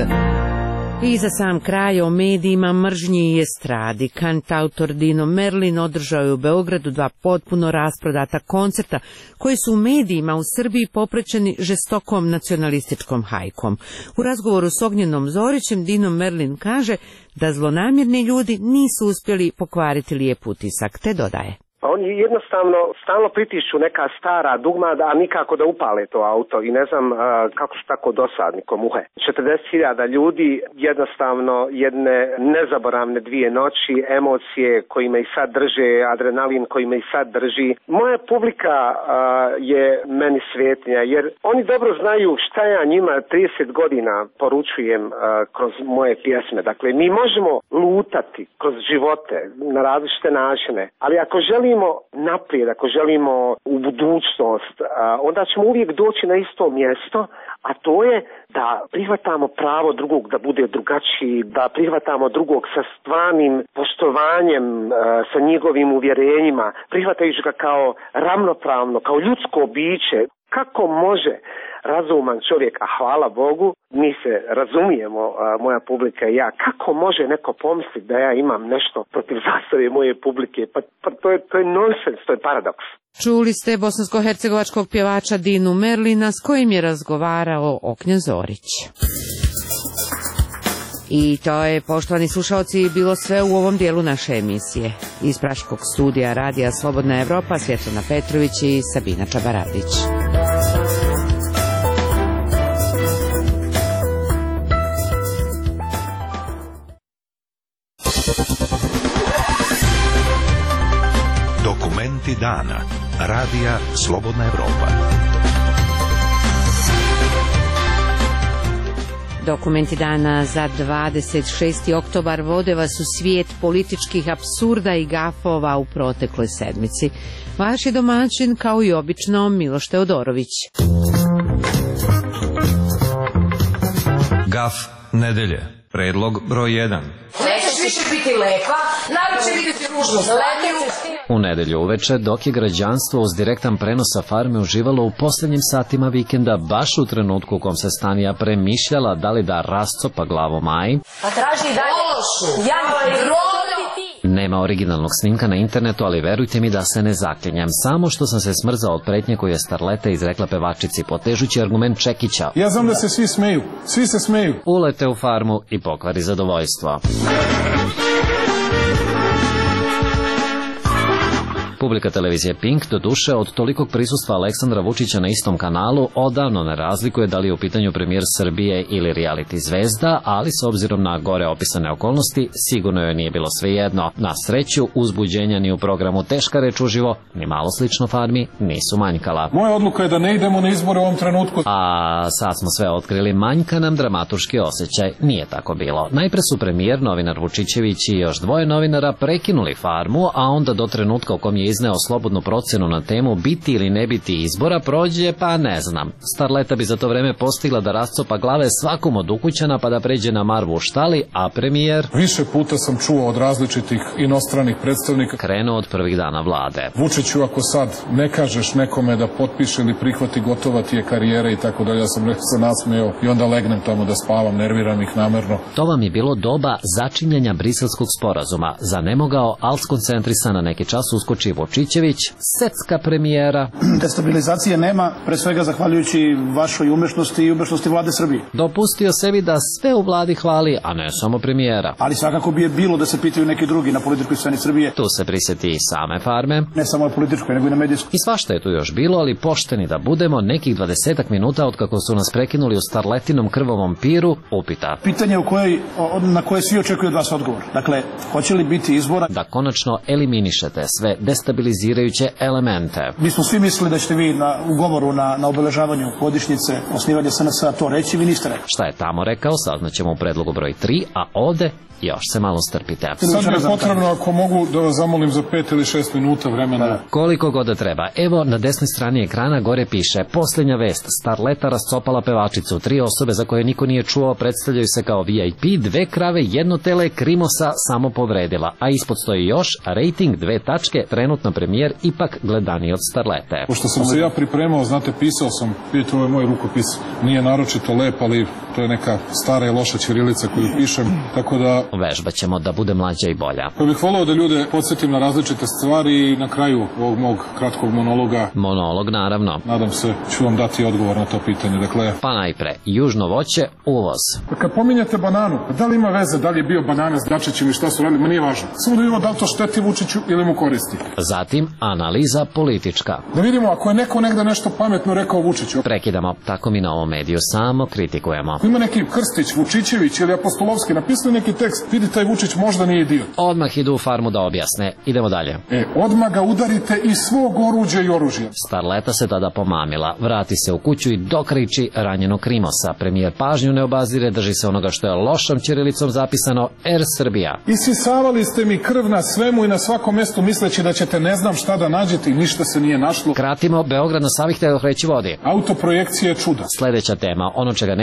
I za sam kraj o medijima, mržnji i estradi. Kantautor Dino Merlin održao je u Beogradu 2 potpuno rasprodata koncerta koji su u medijima u Srbiji popraćeni žestokom nacionalističkom hajkom. U razgovoru s Ognjenom Zorićem Dino Merlin kaže da zlonamjerni ljudi nisu uspjeli pokvariti lijep utisak, te dodaje: Pa oni jednostavno stalno pritišću neka stara dugma, a nikako da upale to auto i ne znam kako su tako dosadni ko muhe. 40.000 ljudi, jednostavno jedne nezaboravne 2 noći, emocije koji me i sad drže, adrenalin koji me i sad drži. Moja publika je meni svetnija jer oni dobro znaju šta ja njima 30 godina poručujem kroz moje pjesme. Dakle, mi možemo lutati kroz živote na različite načine, ali ako želimo naprijed, ako želimo u budućnost, onda ćemo uvijek doći na isto mjesto, a to je da prihvatamo pravo drugog da bude drugačiji, da prihvatamo drugog sa stvarnim poštovanjem, sa njegovim uvjerenjima, prihvatajući ga kao ravnopravno, kao ljudsko biće. Kako može razuman čovjek, a hvala Bogu, mi se razumijemo, moja publika i ja, kako može neko pomisliti da ja imam nešto protiv zastave moje publike? Pa to je nonsens, to je paradoks. Čuli ste bosansko-hercegovačkog pjevača Dinu Merlina s kojim je razgovarao Oknja Zorić. I to je, poštovani slušalci, bilo sve u ovom dijelu naše emisije. Iz praškog studija Radija Slobodna Evropa, Svjetlana Petrović i Sabina Čabaravdić. Dokumenti dana. Radija Slobodna Evropa. Dokumenti dana za 26. oktobar vode vas u svijet političkih apsurda i gafova u protekloj sedmici. Vaš je domaćin, kao i obično, Miloš Teodorović. Gaf nedelje. Predlog broj 1. Nećeš više biti lepa, narod će vidjeti ružnu slanju. U nedelju uveče, dok je građanstvo uz direktan prenos sa farme uživalo u posljednjim satima vikenda, baš u trenutku u kom se Stanija premišljala da li da rascopa glavu Maji, Pa traži dalje lošu. nema originalnog snimka na internetu, ali verujte mi da se ne zaklinjem. Samo što sam se smrzao od pretnje koju je starleta izrekla pevačici, potežući argument Čekića. Ja znam da se svi smeju, svi se smeju. Ulete u farmu i pokvari zadovoljstvo. Publika televizije Pink, doduše, od tolikog prisustva Aleksandra Vučića na istom kanalu odavno ne razlikuje da li je u pitanju premijer Srbije ili reality zvezda, ali s obzirom na gore opisane okolnosti, sigurno joj nije bilo svejedno. Na sreću, uzbuđenja ni u programu Teška reč uživo, ni malo slično farmi, nisu manjkala. Moja odluka je da ne idemo na izbore u ovom trenutku. A sad smo sve otkrili, manjka nam dramaturški osjećaj. Nije tako bilo. Najpre su premijer, novinar Vučićević i još dvoje novinara prekinuli farmu, a onda do trenutka u kom je izneo slobodnu procjenu na temu biti ili ne biti izbora prođe, pa ne znam. Starleta bi za to vreme postigla da rascopa glave svakom od ukućana pa da pređe na Marvu u štali, a premijer... Više puta sam čuo od različitih inostranih predstavnika. Krenuo od prvih dana vlade. Vučiću, ako sad ne kažeš nekome da potpiše ili prihvati, gotova ti je karijera i tako dalje. Ja sam se nasmeo i onda legnem tamo da spavam, nerviram ih namerno. To vam je bilo doba začinjenja Briselskog sporazuma. Zanemogao, al skoncentrisan na neki čas uskoči Vučićević, secka premijera. Destabilizacije nema, pre svega zahvaljujući vašoj umešnosti i umešnosti vlade Srbije. Dopustio sebi da sve u vladi hvali, a ne samo premijera. Ali svakako bi je bilo da se pitaju neki drugi na političkoj sceni Srbije. Tu se prisjeti i same farme. Ne samo na političkoj, nego i na medijskoj. I svašta je tu još bilo, ali pošteni da budemo, nekih 20 minuta od kako su nas prekinuli u starletinom krvovom piru, upita. Pitanje na koje svi očekuju od vas odgovor. Dakle, hoće li biti izbora? Da konačno eliminišete sve destabilizirajuće elemente. Mi smo svi mislili da ćete vi u govoru na obeležavanju godišnjice osnivanja SNS-a to reći, vi niste rekli. Šta je tamo rekao, saznaćemo u predlogu broj 3, a ovde još se malo strpite. Sad mi je potrebno, ako mogu, da vas zamolim za 5 ili 6 minuta vremena. Koliko god da treba. Evo, na desnoj strani ekrana gore piše: posljednja vest, starleta rascopala pevačicu, 3 osobe za koje niko nije čuo predstavljaju se kao VIP, 2 krave, 1 tele, krimosa samo povredila, a ispod stoji još rating 2 tačke, trenutno premijer ipak gledaniji od starlete. Pošto sam se ja pripremao, znate, pisao sam, vidite, ovo je moj rukopis, nije naročito lep, ali to je neka stara i loša ćirilica koju pišem, tako da vežbat ćemo da bude mlađa i bolja. Pa bih volao da ljude podsjetim na različite stvari i na kraju ovog mog kratkog monologa. Monolog, naravno. Nadam se, ću vam dati odgovor na to pitanje. Dakle, pa najpre, južno voće, uvoz. Kad pominjate bananu, da li ima veze da li je bio banana s Dačićem i šta su radili, ma nije važno. Samo da vidimo da li to šteti Vučiću ili mu koristi. Zatim, analiza politička. Da vidimo ako je neko negde nešto pametno rekao Vučiću. Prekidamo, tako mi na ovom mediju samo kritikujemo. Ima neki Krstić, Vučićević ili Apostolovski napisali neki tekst, vidi taj Vučić možda nije idiot. Odmah idu u farmu da objasne. Idemo dalje. Odmah ga udarite iz svog oruđa i oružja. Starleta se tada pomamila, vrati se u kuću i dokriči ranjenog krimosa. Premijer pažnju ne obazire, drži se onoga što je lošom ćirilicom zapisano Air Srbija. Isisavali ste mi krv na svemu i na svakom mjestu misleći da ćete ne znam šta da nađete i ništa se nije našlo. Kratimo, Beograd na Savi hteo kreći vodi. Autoprojekcija je čuda. Sljedeća tema, ono čega nema, a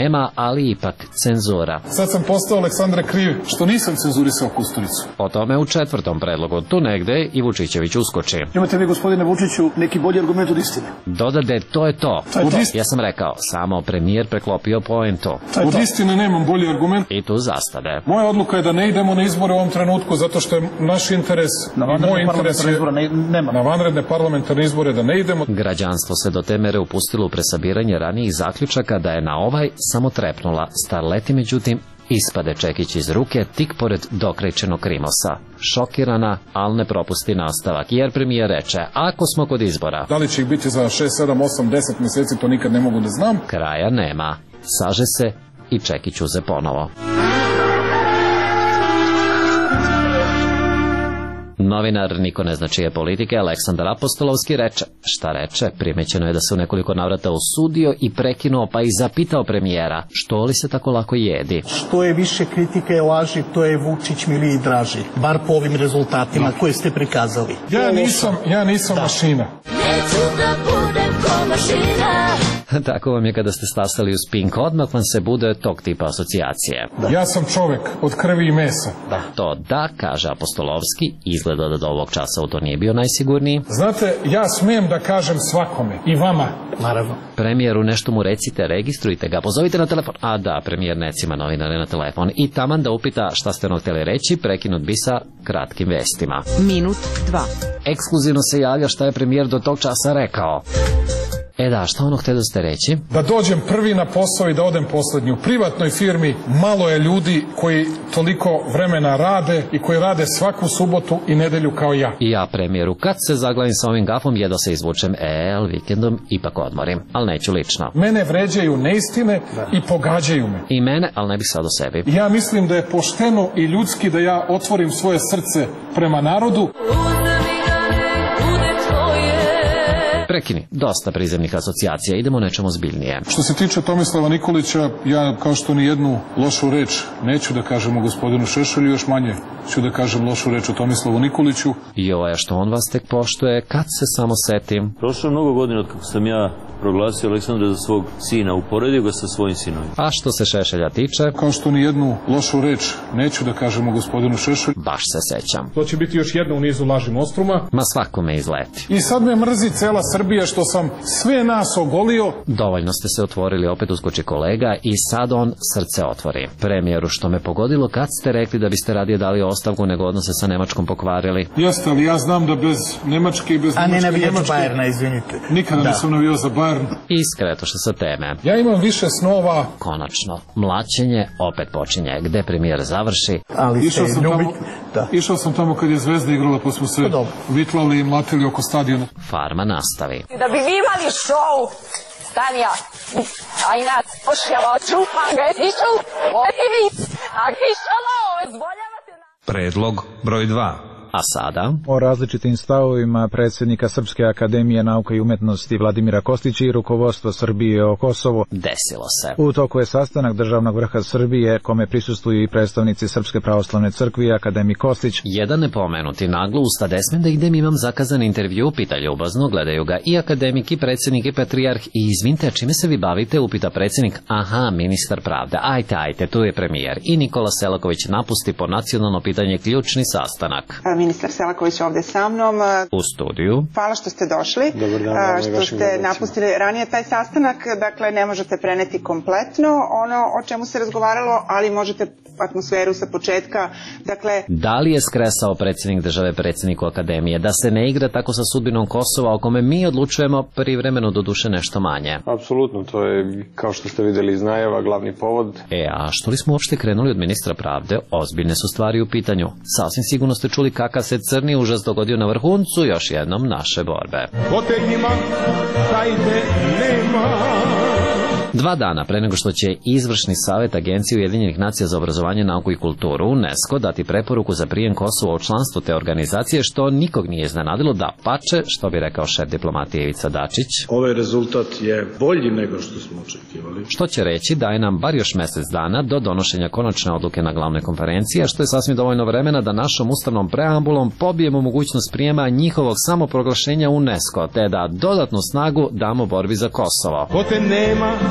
ali ipak cenzura. Sad sam postao Aleksandre kriv što nisam cenzurisao Kusturicu. O tome u 4. predlogu. Tu negde i Vučićević uskoči. Imate vi, gospodine Vučiću, neki bolji argument od istine? Dodade, to je to. Ja sam rekao, samo premijer preklopio poentu. Od istine nemam bolji argument. I tu zastade. Moja odluka je da ne idemo na izbore u ovom trenutku zato što je naš interes i moj interes je na vanredne parlamentarne izbore da ne idemo. Građanstvo se do te mere upustilo u presabiranje ranijih zaključaka da je na ovaj samo trepnula. Starleti, međutim, ispade čekić iz ruke tik pored dokrećenog Krimosa. Šokirana, ali ne propusti nastavak, jer premijer reče, ako smo kod izbora... Da li će ih biti za 6, 7, 8, 10 mjeseci, to nikad ne mogu da znam. Kraja nema. Saže se i čekić uze ponovo. Novinar, niko ne zna čije politike, Aleksandar Apostolovski reče. Šta reče? Primećeno je da se u nekoliko navrata usudio i prekinuo, pa i zapitao premijera, što li se tako lako jedi? Što je više kritike i laži, to je Vučić miliji draži. Bar po ovim rezultatima koje ste prikazali. Ja nisam mašina. Neću da budem ko mašina. Tako vam je kada ste stasali uz Pink, odmah vam se bude tog tipa asocijacije. Ja sam čovek od krvi i mesa. To da, kaže Apostolovski, izgleda da do ovog časa u to nije bio najsigurniji. Znate, ja smijem da kažem svakome, i vama. Naravno. Premijeru, nešto mu recite, registrujte ga, pozovite na telefon. A da, premijer necima novinare na telefon. I taman da upita šta ste ono htjeli reći, prekinut bi sa kratkim vestima. Minut 2. Ekskluzivno se javlja šta je premijer do tog časa rekao. Da, šta ono htjeli ste reći? Da dođem prvi na posao i da odem poslednji. U privatnoj firmi malo je ljudi koji toliko vremena rade i koji rade svaku subotu i nedelju kao ja. I ja, premijeru, kad se zaglavim sa ovim gafom, jedva se izvučem, ali vikendom ipak odmorim. Ali neću lično. Mene vređaju neistine i pogađaju me. I mene, ali ne bih sad o sebi. Ja mislim da je pošteno i ljudski da ja otvorim svoje srce prema narodu. Prekini, dosta prizemnih asocijacija, idemo o nečemu ozbiljnije. Što se tiče Tomislava Nikolića, ja kao što ni jednu lošu reč neću da kažem o gospodinu Šešelju, još manje ću da kažem lošu reč o Tomislavu Nikoliću. Jo, što on vas tek poštuje, kad se samo setim. Prošlo mnogo godina od kako sam ja proglasio Aleksandra za svog sina, uporedio ga sa svojim sinovima. A što se Šešelja tiče? Kao što ni jednu lošu reč neću da kažem o gospodinu Šešelju. Baš se sećam. To će biti još jedna u nizu laži Mostruma. Ma svako me izleti. I sad me mrzi cela Srbija što sam sve nas ogolio. Dovoljno ste se otvorili, opet uskoči kolega i sad on srce otvori. Premijeru, što me pogodilo kad ste rekli da biste radije dali ostavku nego odnose sa Nemačkom pokvarili. Jeste, ali ja znam da bez Nemačke i bez Nemačke... A ne navijač Bajerna, izvinite. Nikada nisam navijao za Bayern. Iskretoše sa teme. Ja imam više snova. Konačno, mlaćenje opet počinje. Gde premijer završi? Ali išao sam tamo kad je Zvezda igrala, pa smo se vitlavili i mlatili oko stadiona. Farma nastavi. Da bi vi imali šou, Stanija, a i nas pošljava čupan ga je tišu, a kišalo, zboljavate na... Predlog broj 2. A sada? O različitim stavovima predsjednika Srpske akademije nauke i umetnosti Vladimira Kostića i rukovodstva Srbije o Kosovo. Desilo se. U toku je sastanak državnog vrha Srbije, kome prisustvuju i predstavnici Srpske pravoslavne crkve i akademik Kostić. Jedan nepomenuti naglo usta desme da idem, imam zakazan intervju, pita ljubazno, gledaju ga i akademik i predsjednik i patrijarh. I izvinite, čime se vi bavite, upita predsjednik. Aha, ministar pravde. Ajte, tu je premijer. I Nikola Selaković napusti po nacionalno pitanje ključni sastanak. Ministar Selaković ovdje sa mnom. U studiju. Hvala što ste došli. Dobar dan, što ste napustili ranije taj sastanak. Dakle, ne možete preneti kompletno ono o čemu se razgovaralo, ali možete atmosferu sa početka. Dakle, da li je skresao predsjednik države predsjedniku akademije da se ne igra tako sa sudbinom Kosova o kome mi odlučujemo, privremeno doduše nešto manje? Apsolutno, to je, kao što ste vidjeli iz najava, glavni povod. A što li smo uopšte krenuli od ministra pravde? Ozbiljne su stvari u pitanju. Sasvim sigurno ste čuli kakav se crni užas dogodio na vrhuncu još jednom naše borbe. Potegnima, sajte nema. 2 dana pre nego što će izvršni savjet Agencije Ujedinjenih nacija za obrazovanje, nauku i kulturu UNESCO dati preporuku za prijem Kosova u članstvo te organizacije, što nikog nije iznenadilo, da pače, što bi rekao šef diplomatije Ivica Dačić. Ovaj rezultat je bolji nego što smo očekivali. Što će reći da je nam bar još mjesec dana do donošenja konačne odluke na glavnoj konferenciji, a što je sasvim dovoljno vremena da našom ustavnom preambulom pobijemo mogućnost prijema njihovog samoproglašenja UNESCO, te da dodatnu snagu damo borbi za Kosovo. Ko te nema,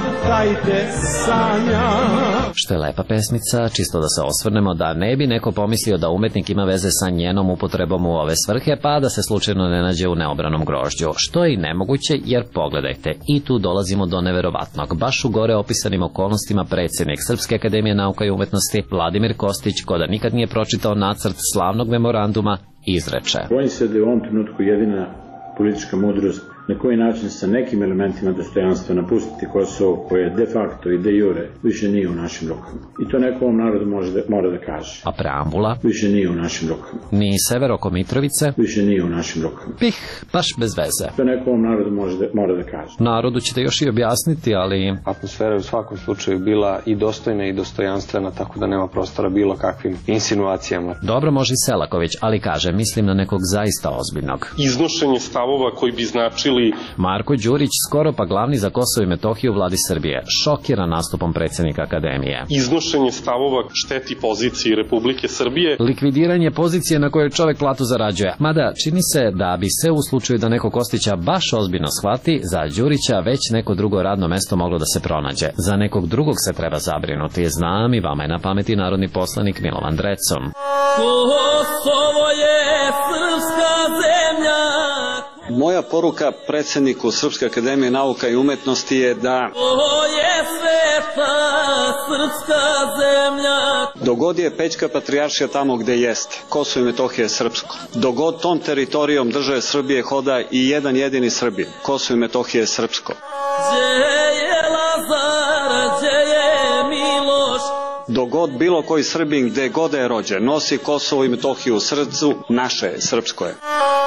tajte sanja. Što je lepa pesmica, čisto da se osvrnemo da ne bi neko pomislio da umetnik ima veze sa njenom upotrebom u ove svrhe, pa da se slučajno ne nađe u neobranom grožđu, što je i nemoguće, jer pogledajte, i tu dolazimo do neverovatnog. Baš u gore opisanim okolnostima predsjednik Srpske akademije nauka i umetnosti Vladimir Kostić, ko da nikad nije pročitao nacrt slavnog memoranduma, izreče: Bojim se da je u ovom trenutku jedina politička mudrost na koji način sa nekim elementima dostojanstva napustiti Kosovo, koje de facto i de jure više nije u našim rukama. I to neko ovom narodu mora da kaže. A preambula? Više nije u našim rukama. Ni sever oko Mitrovice? Više nije u našim rukama. Baš bez veze. To neko ovom narodu mora da kaže. Narodu ćete još i objasniti, ali... Atmosfera je u svakom slučaju bila i dostojna i dostojanstvena, tako da nema prostora bilo kakvim insinuacijama. Dobro može i Selaković, ali kaže, mislim na nekog zaista ozbiljnog. Iznošenje stavova koji bi značili... Marko Đurić, skoro pa glavni za Kosovo i Metohiju u vladi Srbije, šokiran nastupom predsjednika akademije. Iznošenje stavova šteti poziciji Republike Srbije. Likvidiranje pozicije na kojoj čovek platu zarađuje. Mada, čini se da bi se u slučaju da neko Kostića baš ozbiljno shvati, za Đurića već neko drugo radno mesto moglo da se pronađe. Za nekog drugog se treba zabrinuti. Znam, i vama je na pameti narodni poslanik Milovan Drecom. Kosovo je srpska zemlja. Moja poruka predsjedniku Srpske akademije nauka i umetnosti je da ovo je sveta srpska zemlja. Dogod je Pećka patrijaršija tamo gde jeste, Kosovo i Metohija je srpsko. Dogod tom teritorijom države Srbije hoda i jedan jedini Srbin, Kosovo i Metohija je srpsko. Gdje je Lazar, gdje je Miloš? Dogod bilo koji Srbin gde god je rođen nosi Kosovo i Metohiju u srcu, naše je, srpsko je.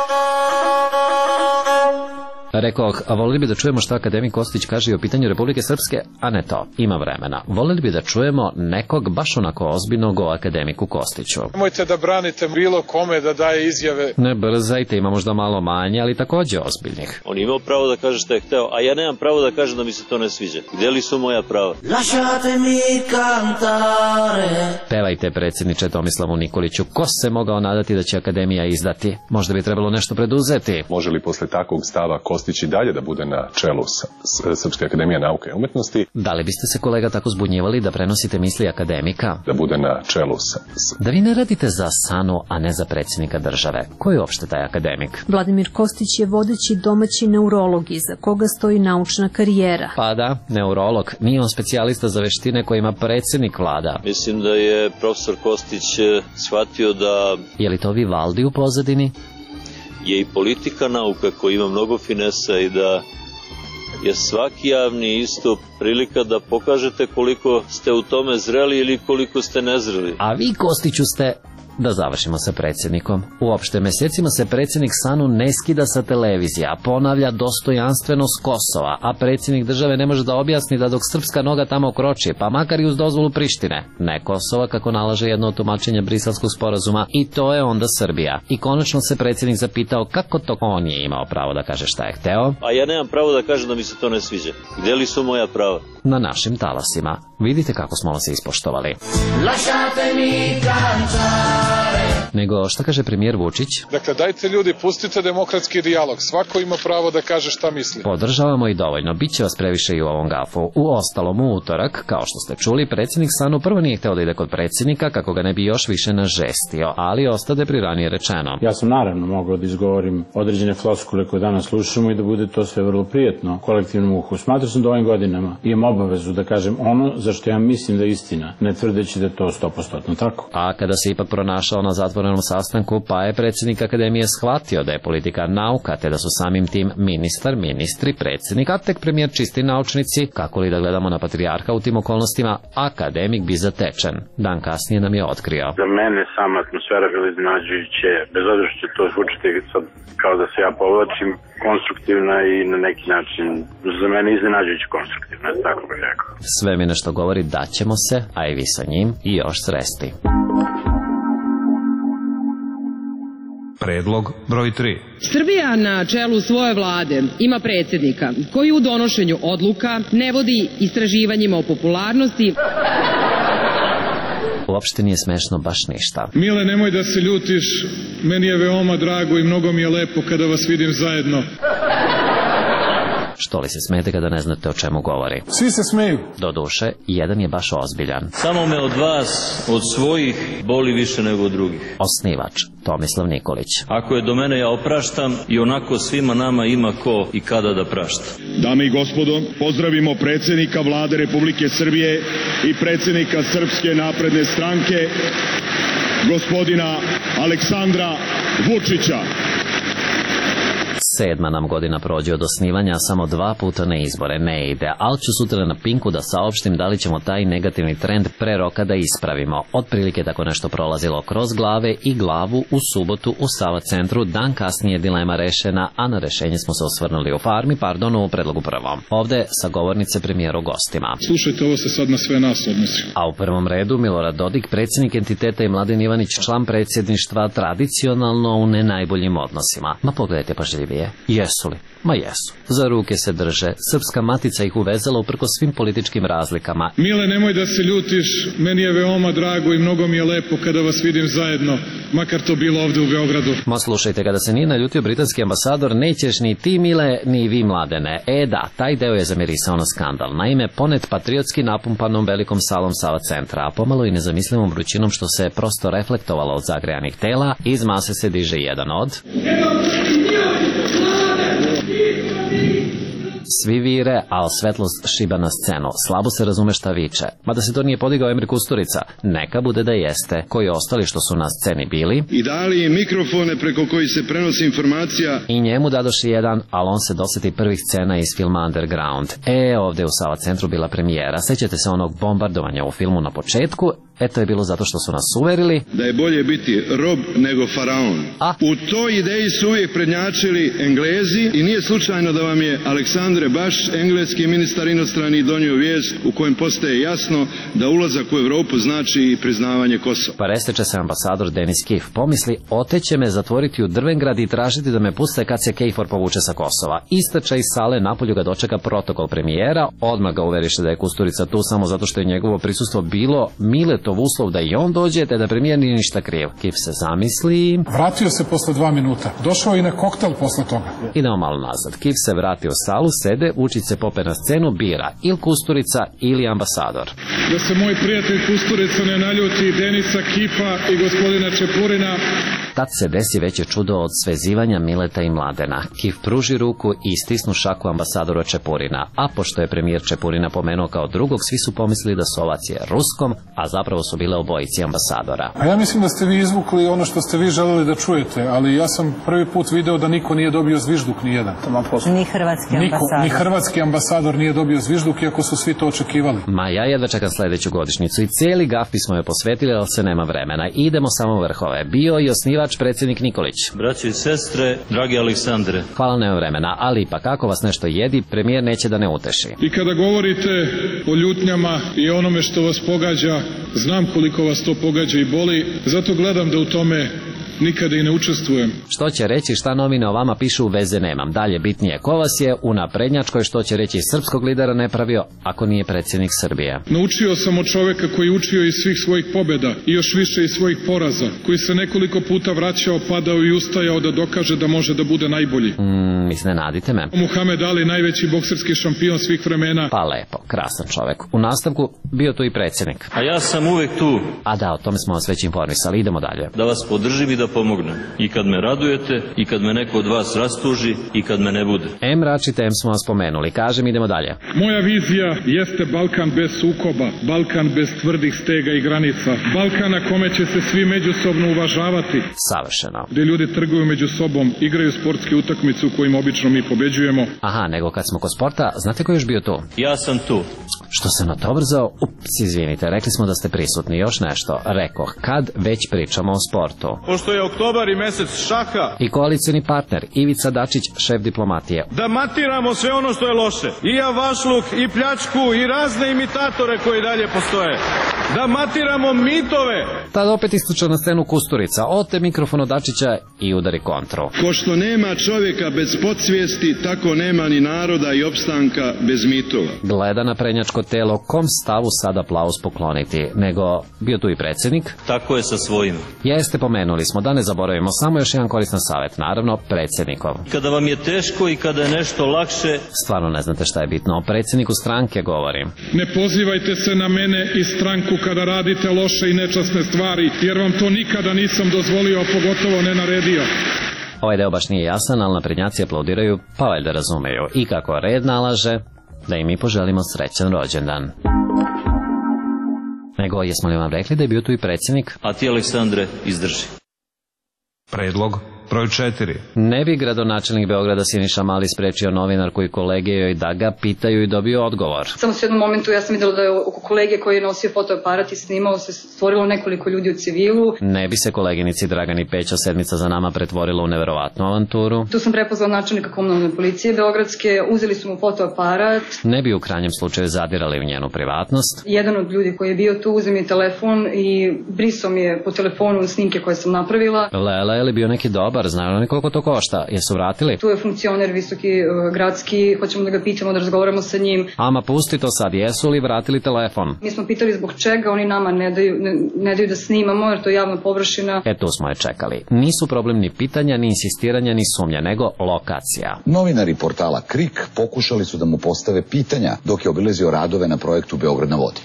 Rekoh, a volili bi da čujemo šta akademik Kostić kaže i o pitanju Republike Srpske, a ne to, ima vremena. Volili bi da čujemo nekog baš onako ozbiljnog o akademiku Kostiću. Nemojte da branite bilo kome da daje izjave. Ne brzajte, ima možda malo manje, ali takođe ozbiljnih. On imao pravo da kaže šta je hteo, a ja nemam pravo da kažem da mi se to ne sviđa. Gde li su moja prava? Lasciate mi cantare. Pevajte, predsjedniče Tomislavu Nikoliću, ko se mogao nadati da će akademija izdati? Možda bi trebalo nešto preduzeti. Može li posle takvog stava Kostić i dalje da bude na čelu Srpske akademije nauke i umetnosti? Da li biste se, kolega, tako zbunjivali da prenosite misli akademika? Da bude na čelu Da vi ne radite za SANU, a ne za predsjednika države. Ko je uopšte taj akademik? Vladimir Kostić je vodeći domaći neurolog, iza koga stoji naučna karijera. Pa da, neurolog. Nije on specijalista za veštine koje ima predsjednik vlada. Mislim da je profesor Kostić shvatio da... Je li to Vivaldi u pozadini? Je i politika nauka koja ima mnogo finesa i da je svaki javni istup prilika da pokažete koliko ste u tome zreli ili koliko ste nezreli. A vi, Kostiću, ste... Da završimo sa predsjednikom. Uopšte, mesecima se predsjednik SANU ne skida sa televizija, ponavlja dostojanstveno s Kosova, a predsjednik države ne može da objasni da dok srpska noga tamo kroči, pa makar i uz dozvolu Prištine, ne Kosova, kako nalaže jedno od tumačenja Briselskog sporazuma, i to je onda Srbija. I konačno se predsjednik zapitao kako to on je imao pravo da kaže šta je hteo. A ja nemam pravo da kažem da mi se to ne sviđa. Gde li su moja prava? Na našim talasima. Vidite kako smo vas ispoštovali. Lasciate mi cantare. Nego šta kaže premijer Vučić? Dakle, dajte ljudi, pustite demokratski dijalog. Svako ima pravo da kaže šta misli. Podržavamo i dovoljno. Biće vas previše i u ovom gafu. U ostalom, u utorak, kao što ste čuli, predsjednik SANU prvo nije hteo da ide kod predsjednika kako ga ne bi još više nažestio, ali ostade pri ranije rečeno. Ja sam naravno mogao da izgovorim određene floskule koje danas slušamo i da bude to sve vrlo prijetno kolektivnom uhu. Smatrao sam da ovim godinama imam obavezu da kažem ono za što ja mislim da je istina, ne tvrdeći da je to 100% tako. A kada se ipak pronašao na zatvorenom sastanku, pa je predsjednik akademije shvatio da je politika nauka, te da su samim tim ministar, ministri, predsjednik, a tek premijer čisti naučnici, kako li da gledamo na patrijarha u tim okolnostima, akademik bi zatečen. Dan kasnije nam je otkrio. Za mene sama atmosfera bila iznenađujuće, bez obzira što to zvučite sad kao da se ja povlačim, konstruktivna i na neki način za mene iznenađujuće konstruktivna, tako bih rekao. Sve mi nešto govori da ćemo se, a i vi sa njim, i još sresti. Predlog broj 3. Srbija na čelu svoje vlade ima predsjednika koji u donošenju odluka ne vodi istraživanjima o popularnosti. Uopšte nije smešno baš ništa. Mile, nemoj da se ljutiš, meni je veoma drago i mnogo mi je lepo kada vas vidim zajedno. Što li se smete kada ne znate o čemu govori? Svi se smeju. Doduše, jedan je baš ozbiljan. Samo me od vas, od svojih, boli više nego od drugih. Osnivač, Tomislav Nikolić. Ako je do mene, ja opraštam i onako svima nama ima ko i kada da prašta. Dame i gospodo, pozdravimo predsjednika Vlade Republike Srbije i predsjednika Srpske napredne stranke, gospodina Aleksandra Vučića. 7. nam godina prođe od osnivanja, samo 2 puta na izbore ne ide, ali ću sutra na Pinku da saopštim da li ćemo taj negativni trend pre roka da ispravimo. Otprilike tako nešto prolazilo kroz glave i glavu u subotu u Sava centru, dan kasnije dilema rešena, a na rešenje smo se osvrnuli u predlogu prvom. Ovde sa govornice premijeru gostima. Slušajte, ovo se sad na sve nas odnosi. A u prvom redu Milorad Dodik, predsjednik entiteta, i Mladen Ivanić, član predsjedništva, tradicionalno u ne najboljim odnosima. Ma pogledajte pažljivije. Jesu li? Ma jesu. Za ruke se drže. Srpska matica ih uvezala uprko svim političkim razlikama. Mile, nemoj da se ljutiš, meni je veoma drago i mnogo mi je lepo kada vas vidim zajedno, makar to bilo ovde u Beogradu. Ma slušajte, kada se nije naljutio britanski ambasador, nećeš ni ti, Mile, ni vi, Mladene. Da, taj deo je zamirisao na skandal. Naime, ponet patriotski napumpanom velikom salom Sava centra, a pomalo i nezamislivom vrućinom što se prosto reflektovalo od zagrejanih tela, iz mase se diže jedan od... Svi vire, a svetlost šiba na scenu. Slabo se razume šta viče. Mada se to nije podigao Emir Kusturica. Neka bude da jeste. Koji ostali što su na sceni bili. I dali mikrofone preko kojih se prenosi informacija. I njemu dadoši jedan, ali on se doseti prvih scena iz filma Underground. Ovde u Sava centru bila premijera. Sećate se onog bombardovanja u filmu na početku? To je bilo zato što su nas uverili da je bolje biti rob nego faraon. U toj ideji su uvijek prednjačili Englezi i nije slučajno da vam je Aleksandre Baš, engleski ministar inostranih, donio vijest u kojem postaje jasno da ulazak u Evropu znači i priznavanje Kosova. Pa resteče se ambasador Denis Kif. Pomisli, oteće me zatvoriti u Drvengrad i tražiti da me puste kad se Kejfor povuče sa Kosova. Istrača iz sale, napolju ga dočeka protokol premijera, odmah ga uveriše da je Kusturica tu samo zato što je njegovo prisustvo bilo Miletov uslov da i on dođe, te da premijer nije ništa kriv. Kif se zamisli... Vratio se posle 2 minuta. Došao i na koktel posle toga. Idemo malo nazad. Kif se vrati u salu, sede, Vučić se pope na scenu, bira ili Kusturica ili ambasador. Da se moj prijatelj Kusturica ne naljuti, Denisa Kifa i gospodina Čepurina. Tad se desi veće čudo od svezivanja Mileta i Mladena. Kif pruži ruku i stisnu šaku ambasadora Čepurina, a pošto je premijer Čepurina pomenuo kao drugog, svi su pomislili da su ovacije ruskom, a zapravo su bile obojici ambasadora. A ja mislim da ste vi izvukli ono što ste vi želeli da čujete, ali ja sam prvi put video da niko nije dobio zvižduk ni jedan. Ni hrvatski ambasador. Ni hrvatski ambasador nije dobio zvižduk, iako su svi to očekivali. Ma ja jedva čekam sledeću godišnjicu i cijeli gaf bismo joj posvetili, ali se nema vremena. Idemo samo vrhove. Bio i osnivač predsjednik Nikolić. Braćo i sestre, dragi Aleksandre. Hvala, nema vremena, ali ipak ako vas nešto jedi, premijer neće da ne uteši. I kada govorite o ljutnjama i onome što vas pogađa, znam koliko vas to pogađa i boli, zato gledam da u tome nikada i ne učestvujem. Što će reći šta novine o vama pišu, veze nemam. Dalje bitnije ko vas je u naprednjačkoj, što će reći srpskog lidera ne pravio ako nije predsjednik Srbije. Naučio sam od čoveka koji učio iz svih svojih pobjeda i još više iz svojih poraza, koji se nekoliko puta vraćao, padao i ustajao da dokaže da može da bude najbolji. Iznenadite me. Muhamed Ali, najveći bokserski šampion svih vremena. Pa lepo, krasan čovek. U nastavku bio tu i predsjednik. A ja sam uvek tu. A da, o tome smo vas već informisali. Idemo dalje. Da vas podržim i da pomognem. I kad me radujete, i kad me neko od vas rastuži, i kad me ne bude. Račite, smo vas spomenuli. Kažem, idemo dalje. Moja vizija jeste Balkan bez sukoba, Balkan bez tvrdih stega i granica, Balkan na kome će se svi međusobno uvažavati. Savršeno. Gde ljudi trguju među sobom, igraju sportske utakmice u kojima obično mi pobeđujemo. Aha, nego kad smo kod sporta, znate ko je još bio tu? Ja sam tu. Što se na to brzao? Izvinite, rekli smo da ste prisutni. Još nešto. Rekoh, kad već pričamo o sportu. Pošto je oktobar i mesec šaha. I koalicioni partner Ivica Dačić, šef diplomatije. Da matiramo sve ono što je loše. I javašluk, i pljačku, i razne imitatore koji dalje postoje. da matiramo mitove. Tada opet istuče na scenu Kusturica, ote mikrofon od Dačića i udari kontru. Ko što nema čovjeka bez podsvijesti, tako nema ni naroda i opstanka bez mitova. Gleda na prednjačko telo, kom stavu sad aplauz pokloniti, nego bio tu i predsjednik. Tako je sa svojim. Jeste, pomenuli smo, da ne zaboravimo, samo još jedan koristan savjet, naravno predsjednikov. Kada vam je teško i kada je nešto lakše... Stvarno ne znate šta je bitno, o predsjedniku stranke govorim. Ne pozivajte se na mene i stranku kada radite loše i nečasne stvari, jer vam to nikada nisam dozvolio, a pogotovo ne naredio. Ovaj deo baš nije jasan, ali naprednjaci aplaudiraju, pa valjda razumeju. I kako red nalaže, da im mi poželimo srećan rođendan. Nego, jesmo li vam rekli da je bio tu i predsjednik? A ti, Aleksandre, izdrži. Predlog broj 4. Ne bi gradonačelnik Beograda Siniša Mali sprečio novinarku i kolege joj da ga pitaju i dobio odgovor. Samo u jednom momentu ja sam videla da je oko kolege koji je nosio fotoaparat i snimao se stvorilo nekoliko ljudi u civilu. Ne bi se koleginici Dragani Pećo sedmica za nama pretvorila u neverovatnu avanturu. Tu sam prepoznala načelnika komunalne policije beogradske, uzeli su mu fotoaparat. Ne bi u krajnjem slučaju zadirali u njenu privatnost. Jedan od ljudi koji je bio tu uzeo mi telefon i brisao mi je po telefonu snimke koje sam napravila. Lela, je li bio neki dobar? Znaju oni koliko to košta? Jesu vratili? Tu je funkcioner visoki gradski, hoćemo da ga pitamo, da razgovaramo sa njim. Ama pusti to sad, jesu li vratili telefon? Mi smo pitali zbog čega oni nama ne daju da snimamo, jer to je javna površina. Tu smo je čekali. Nisu problem ni pitanja, ni insistiranja, ni sumnja, nego lokacija. Novinari portala KRIK pokušali su da mu postave pitanja dok je obilazio radove na projektu Beograd na vodi.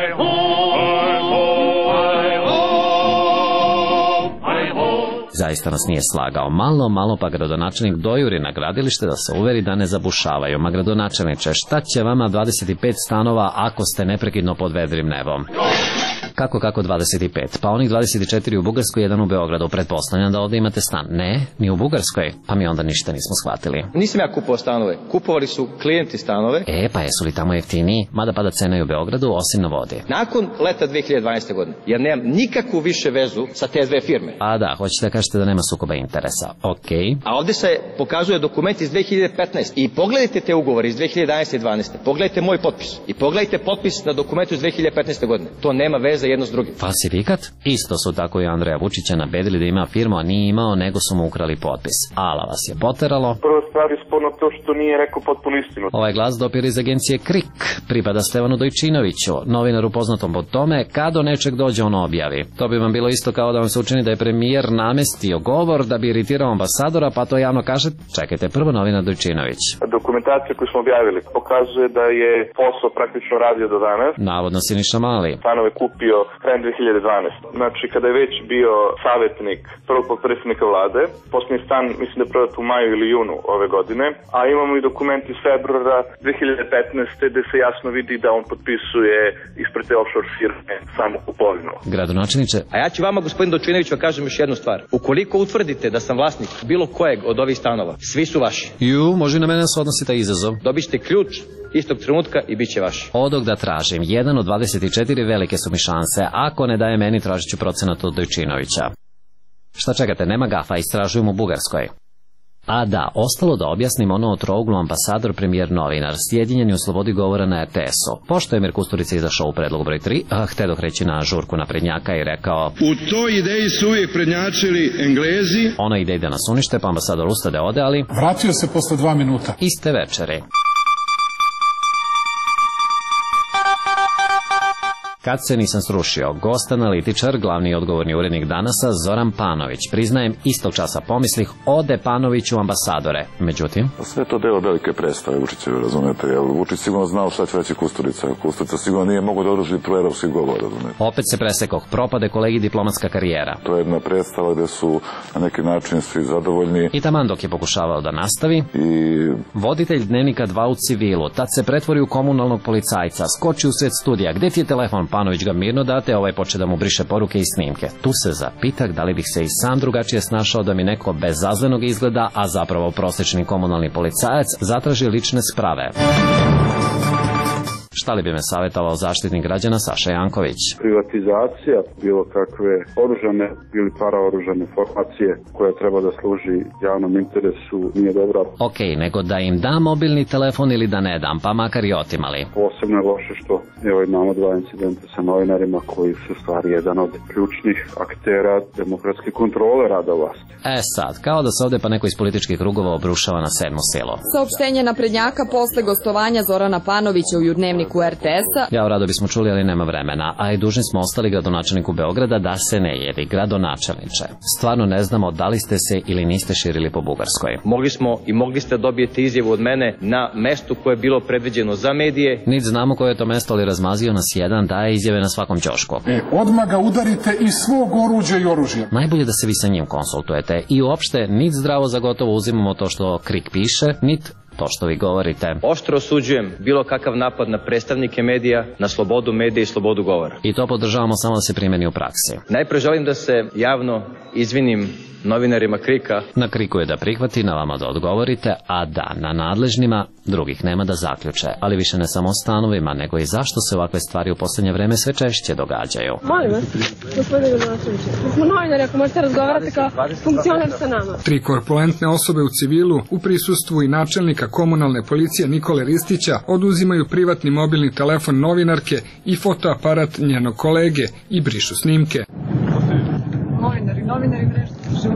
Zaista nas nije slagao. Malo pa gradonačelnik dojuri na gradilište da se uveri da ne zabušavaju. Ma gradonačelniče, šta će vama 25 stanova ako ste neprekidno pod vedrim nebom? Kako 25? Pa onih 24 u Bugarskoj, jedan u Beogradu. Pretpostavljam da ovdje imate stan. Ne, ni u Bugarskoj. Pa mi onda ništa nismo shvatili. Nisam ja kupovao stanove. Kupovali su klijenti stanove. Pa jesu li tamo jeftiniji? Mada pada cena i u Beogradu, osim na vodi. Nakon leta 2012. godine, jer nemam nikakvu više vezu sa te dve firme. A da, hoćete da kažete da nema sukoba interesa. Okej. A ovdje se pokazuje dokument iz 2015. I pogledajte te ugovore iz 2011. i 2012. Pogledajte moj potpis. I pogledajte potpis na dokumentu iz 2015. godine. To nema veze jedno s drugim. Falsifikat? Isto su tako i Andreja Vučića nabedili da ima firmu, a nije imao, nego su mu ukrali potpis. Ala vas je poteralo. Prva stvar je sporno to što nije rekao potpuno istinu. Ovaj glas dopire iz agencije KRIK. Pripada Stevanu Dojčinoviću, novinaru poznatom po tome, kad do nečeg dođe on objavi. To bi vam bilo isto kao da vam se učini da je premijer namestio govor da bi iritirao ambasadora, pa to javno kaže, čekajte, prvo novinar Dojčinović. Dokumentacija koju smo objavili pokazuje da je posao praktično radio do danas. Navodno Siniša Mali. Stanove kupio krajem 2012. Znači, kada je već bio savjetnik prvog potpredsjednika vlade, posljednji stan, mislim da je prodat u maju ili junu ove godine, a imamo i dokument iz februara 2015. gde se jasno vidi da on potpisuje ispred te offshore firme samo kupovinu. Gradonačelniče. A ja ću vama, gospodin Dojčinović, kažem još jednu stvar. Ukoliko utvrdite da sam vlasnik bilo kojeg od ovih stanova, svi su vaši. Može na mene se odnosi taj izazov. Dobit ćete ključ istog trenutka i bit će vaš. Odog da tražim. 1 od 24 velike su mi šanse. Ako ne daje meni, tražit ću procenat od Dojčinovića. Šta čekate, nema gafa, istražujem u Bugarskoj. A da, ostalo da objasnim ono o trouglu ambasador, premijer, novinar, sjedinjeni u slobodi govora na RTS-u. Pošto je Emir Kusturica izašao u predlogu broj 3, htedoh reći na žurku naprednjaka i rekao: U toj ideji su uvijek prednjačili Englezi. Ona ide da nas unište, pa ambasador ustade ode, ali vratio se posle 2 minuta. Iste večeri. Kad se nisam srušio, gost analitičar, glavni i odgovorni urednik Danasa, Zoran Panović, priznajem, istog časa pomislih, ode Panoviću ambasadore. Međutim... Sve to deo velike predstave Vučićevi, razumete, jer Vučić sigurno znao šta će reći Kusturica. Kusturica sigurno nije mogao da održi proevropski govor, razumete. Opet se presekoh, propade kolegi diplomatska karijera. To je jedna predstava gde su na neki način svi zadovoljni. I taman dok je pokušavao da nastavi, voditelj Dnevnika 2 u civilu, tad se pretvori u komunalnog policajca, skoči u sred studija, gde ti je telefon? Panović ga mirno date, ovaj poče da mu briše poruke i snimke. Tu se zapitak da li bih se i sam drugačije snašao da mi neko bezazlenog izgleda, a zapravo prosječni komunalni policajac, zatraži lične sprave. Šta li bi me savjetovao zaštitnik građana Saša Janković? Privatizacija bilo kakve oružane ili paraoružane formacije koja treba da služi javnom interesu nije dobra. Ok, nego da im dam mobilni telefon ili da ne dam, pa makar i otimali. Posebno je loše što imamo 2 incidenta sa novinarima koji su stvari jedan od ključnih aktera demokratske kontrole rada vlasti. Sad, kao da se ovde pa neko iz političkih krugova obrušava na 7. selo. Saopštenje naprednjaka posle gostovanja Zorana Panovića u Judnevniku RTS-a. Ja rado bismo čuli, ali nema vremena, a i dužni smo ostali gradonačelniku Beograda da se ne jedi. Gradonačelniče, stvarno ne znamo da li ste se ili niste širili po Bugarskoj. Mogli smo i mogli ste dobijeti izjavu od mene na mestu koje je bilo predviđeno za medije. Niti znamo koje je to mesto, ali razmazio nas jedan, daje izjave na svakom ćošku. Odmah ga udarite iz svog oruđa i oružja. Najbolje da se vi sa njim konsultujete i uopšte niti zdravo za gotovo uzimamo to što KRIK piše, niti to što vi govorite. Oštro osuđujem bilo kakav napad na predstavnike medija, na slobodu medija i slobodu govora. I to podržavamo samo da se primeni u praksi. Najpre želim da se javno izvinim novinarima KRIK-a. Na KRIK-u je da prihvati, na vama da odgovorite, a da na nadležnima drugih nema da zaključe. Ali više ne samo o stanovima, nego i zašto se ovakve stvari u poslednje vreme sve češće događaju. Molim vas, gospodine Glasnoviću, mi smo novinari, ako možete razgovarati kao funkcioner sa nama. 3 korpulentne osobe u civilu u prisustvu i načelnika komunalne policije Nikole Ristića oduzimaju privatni mobilni telefon novinarke i fotoaparat njenog kolege i brišu snimke. Novinari mreža.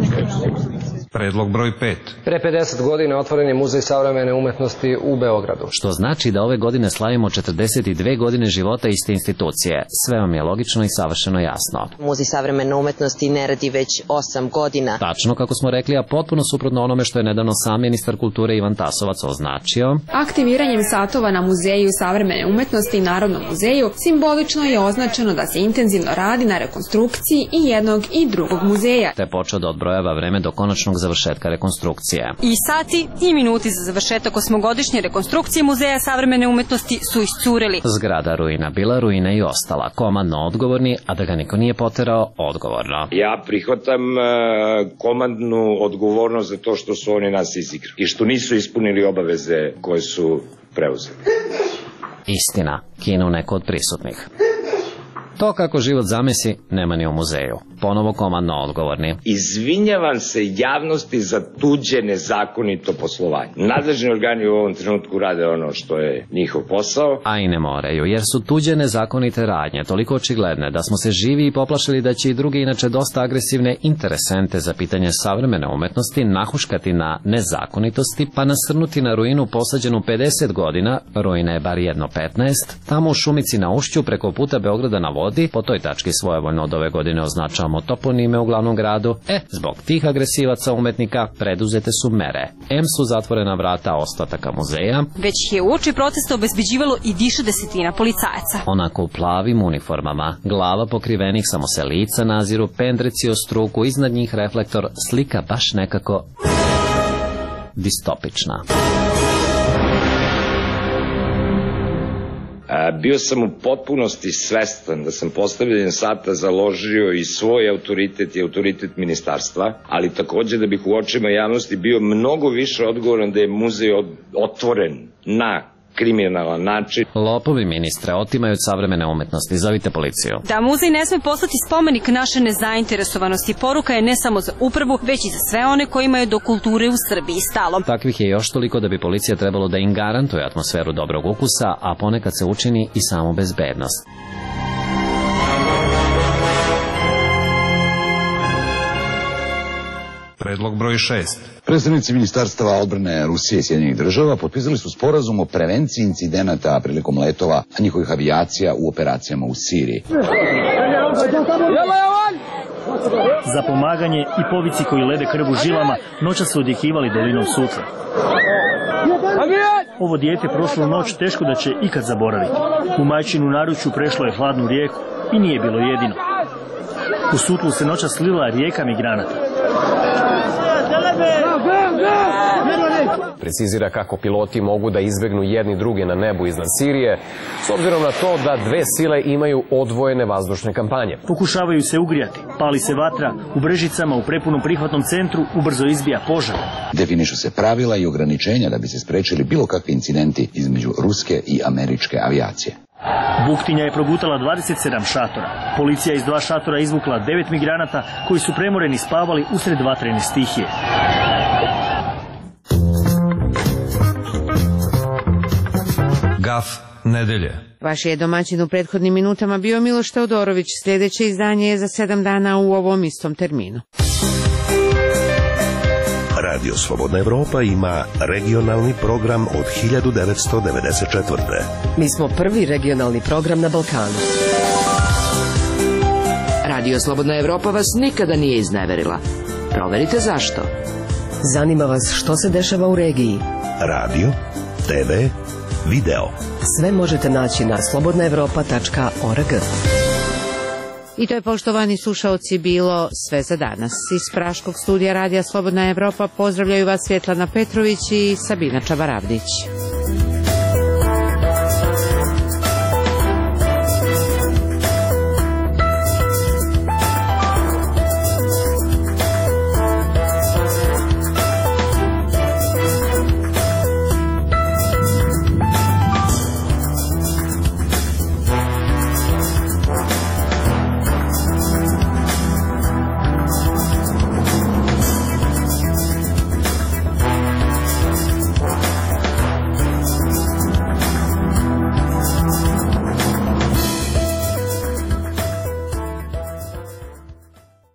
Predlog broj 5. Pre 50 godina otvoren je Muzej savremene umetnosti u Beogradu. Što znači da ove godine slavimo 42 godine života iste institucije. Sve vam je logično i savršeno jasno. Muzej savremene umetnosti ne radi već 8 godina. Tačno kako smo rekli, a potpuno suprotno onome što je nedavno sam ministar kulture Ivan Tasovac označio. Aktiviranjem satova na Muzeju savremene umetnosti i Narodnom muzeju simbolično je označeno da se intenzivno radi na rekonstrukciji i jednog i drugog muzeja. Te počeo da odbrojava vreme do konačnog završetka rekonstrukcije. I sati i minuti za završetak 8-godišnje rekonstrukcije Muzeja savremene umetnosti su iscureli. Zgrada ruina bila, ruina i ostala. Komandno odgovorni, a da ga niko nije poterao, odgovorno. Ja prihvatam komandnu odgovornost za to što su oni nas izigrali i što nisu ispunili obaveze koje su preuzeli. Istina, kinu neko od prisutnih. To kako život zamesi, nema ni u muzeju. Ponovo komandno odgovorni. Izvinjavam se javnosti za tuđe nezakonito poslovanje. Nadležni organi u ovom trenutku rade ono što je njihov posao. A i ne moraju, jer su tuđe nezakonite radnje toliko očigledne da smo se živi i poplašili da će i druge inače dosta agresivne interesente za pitanje savremene umetnosti nahuškati na nezakonitosti pa nasrnuti na ruinu posađenu 50 godina, ruina je bar jedno 15, tamo u šumici na Ušću preko puta Beograda na vodi, po toj tački svojevoljno od ove godine označavamo toponime u glavnom gradu. Zbog tih agresivaca umetnika preduzete su mere. Su zatvorena vrata ostataka muzeja. Već je uoči protesta obezbeđivalo i više desetina policajaca. Onako u plavim uniformama, glava pokrivenih, samo se lica naziru, pendreci o struku, iznad njih reflektor, slika baš nekako distopična. Bio sam u potpunosti svestan da sam postavljanjem sata založio i svoj autoritet i autoritet ministarstva, ali takođe da bih u očima javnosti bio mnogo više odgovoran da je muzej otvoren na kriminalan način. Lopovi, ministre, otimaju od savremene umetnosti. Zovite policiju. Da muzej ne sme postati spomenik naše nezainteresovanosti. Poruka je ne samo za upravu, već i za sve one koji imaju do kulture u Srbiji stalo. Takvih je još toliko da bi policija trebalo da im garantuje atmosferu dobrog ukusa, a ponekad se učini i samu bezbednost. Predlog broj 6. Predstavnici ministarstava odbrane Rusije i Sjedinjenih država potpisali su sporazum o prevenciji incidenata prilikom letova njihovih avijacija u operacijama u Siriji. Za pomaganje i povici koji lede krv u žilama noća su odjekivali dolinom Sutle. Ovo dijete prošlo noć teško da će ikad zaboraviti. U majčinu naručju prešlo je hladnu rijeku i nije bilo jedino. U Sutlu se noća slila rijeka migranata. Precizira kako piloti mogu da izbegnu jedni druge na nebu iznad Sirije, s obzirom na to da dve sile imaju odvojene vazdušne kampanje. Pokušavaju se ugrijati, pali se vatra, u Brežicama u prepunom prihvatnom centru ubrzo izbija požar. Definišu se pravila i ograničenja da bi se sprečili bilo kakvi incidenti između ruske i američke avijacije. Buktinja je progutala 27 šatora. Policija iz 2 šatora izvukla 9 migranata koji su premoreni spavali usred vatrene stihije. Gaf nedelje. Vaš je domaćin u prethodnim minutama bio Miloš Teodorović. Sljedeće izdanje je za 7 dana u ovom istom terminu. Radio Slobodna Evropa ima regionalni program od 1994. Mi smo prvi regionalni program na Balkanu. Radio Slobodna Evropa vas nikada nije izneverila. Proverite zašto. Zanima vas što se dešava u regiji. Radio, TV, video. Sve možete naći na slobodnaevropa.org. I to je, poštovani slušaoci, bilo sve za danas. Iz Praškog studija Radija Slobodna Evropa pozdravljaju vas Svjetlana Petrović i Sabina Čabaravdić.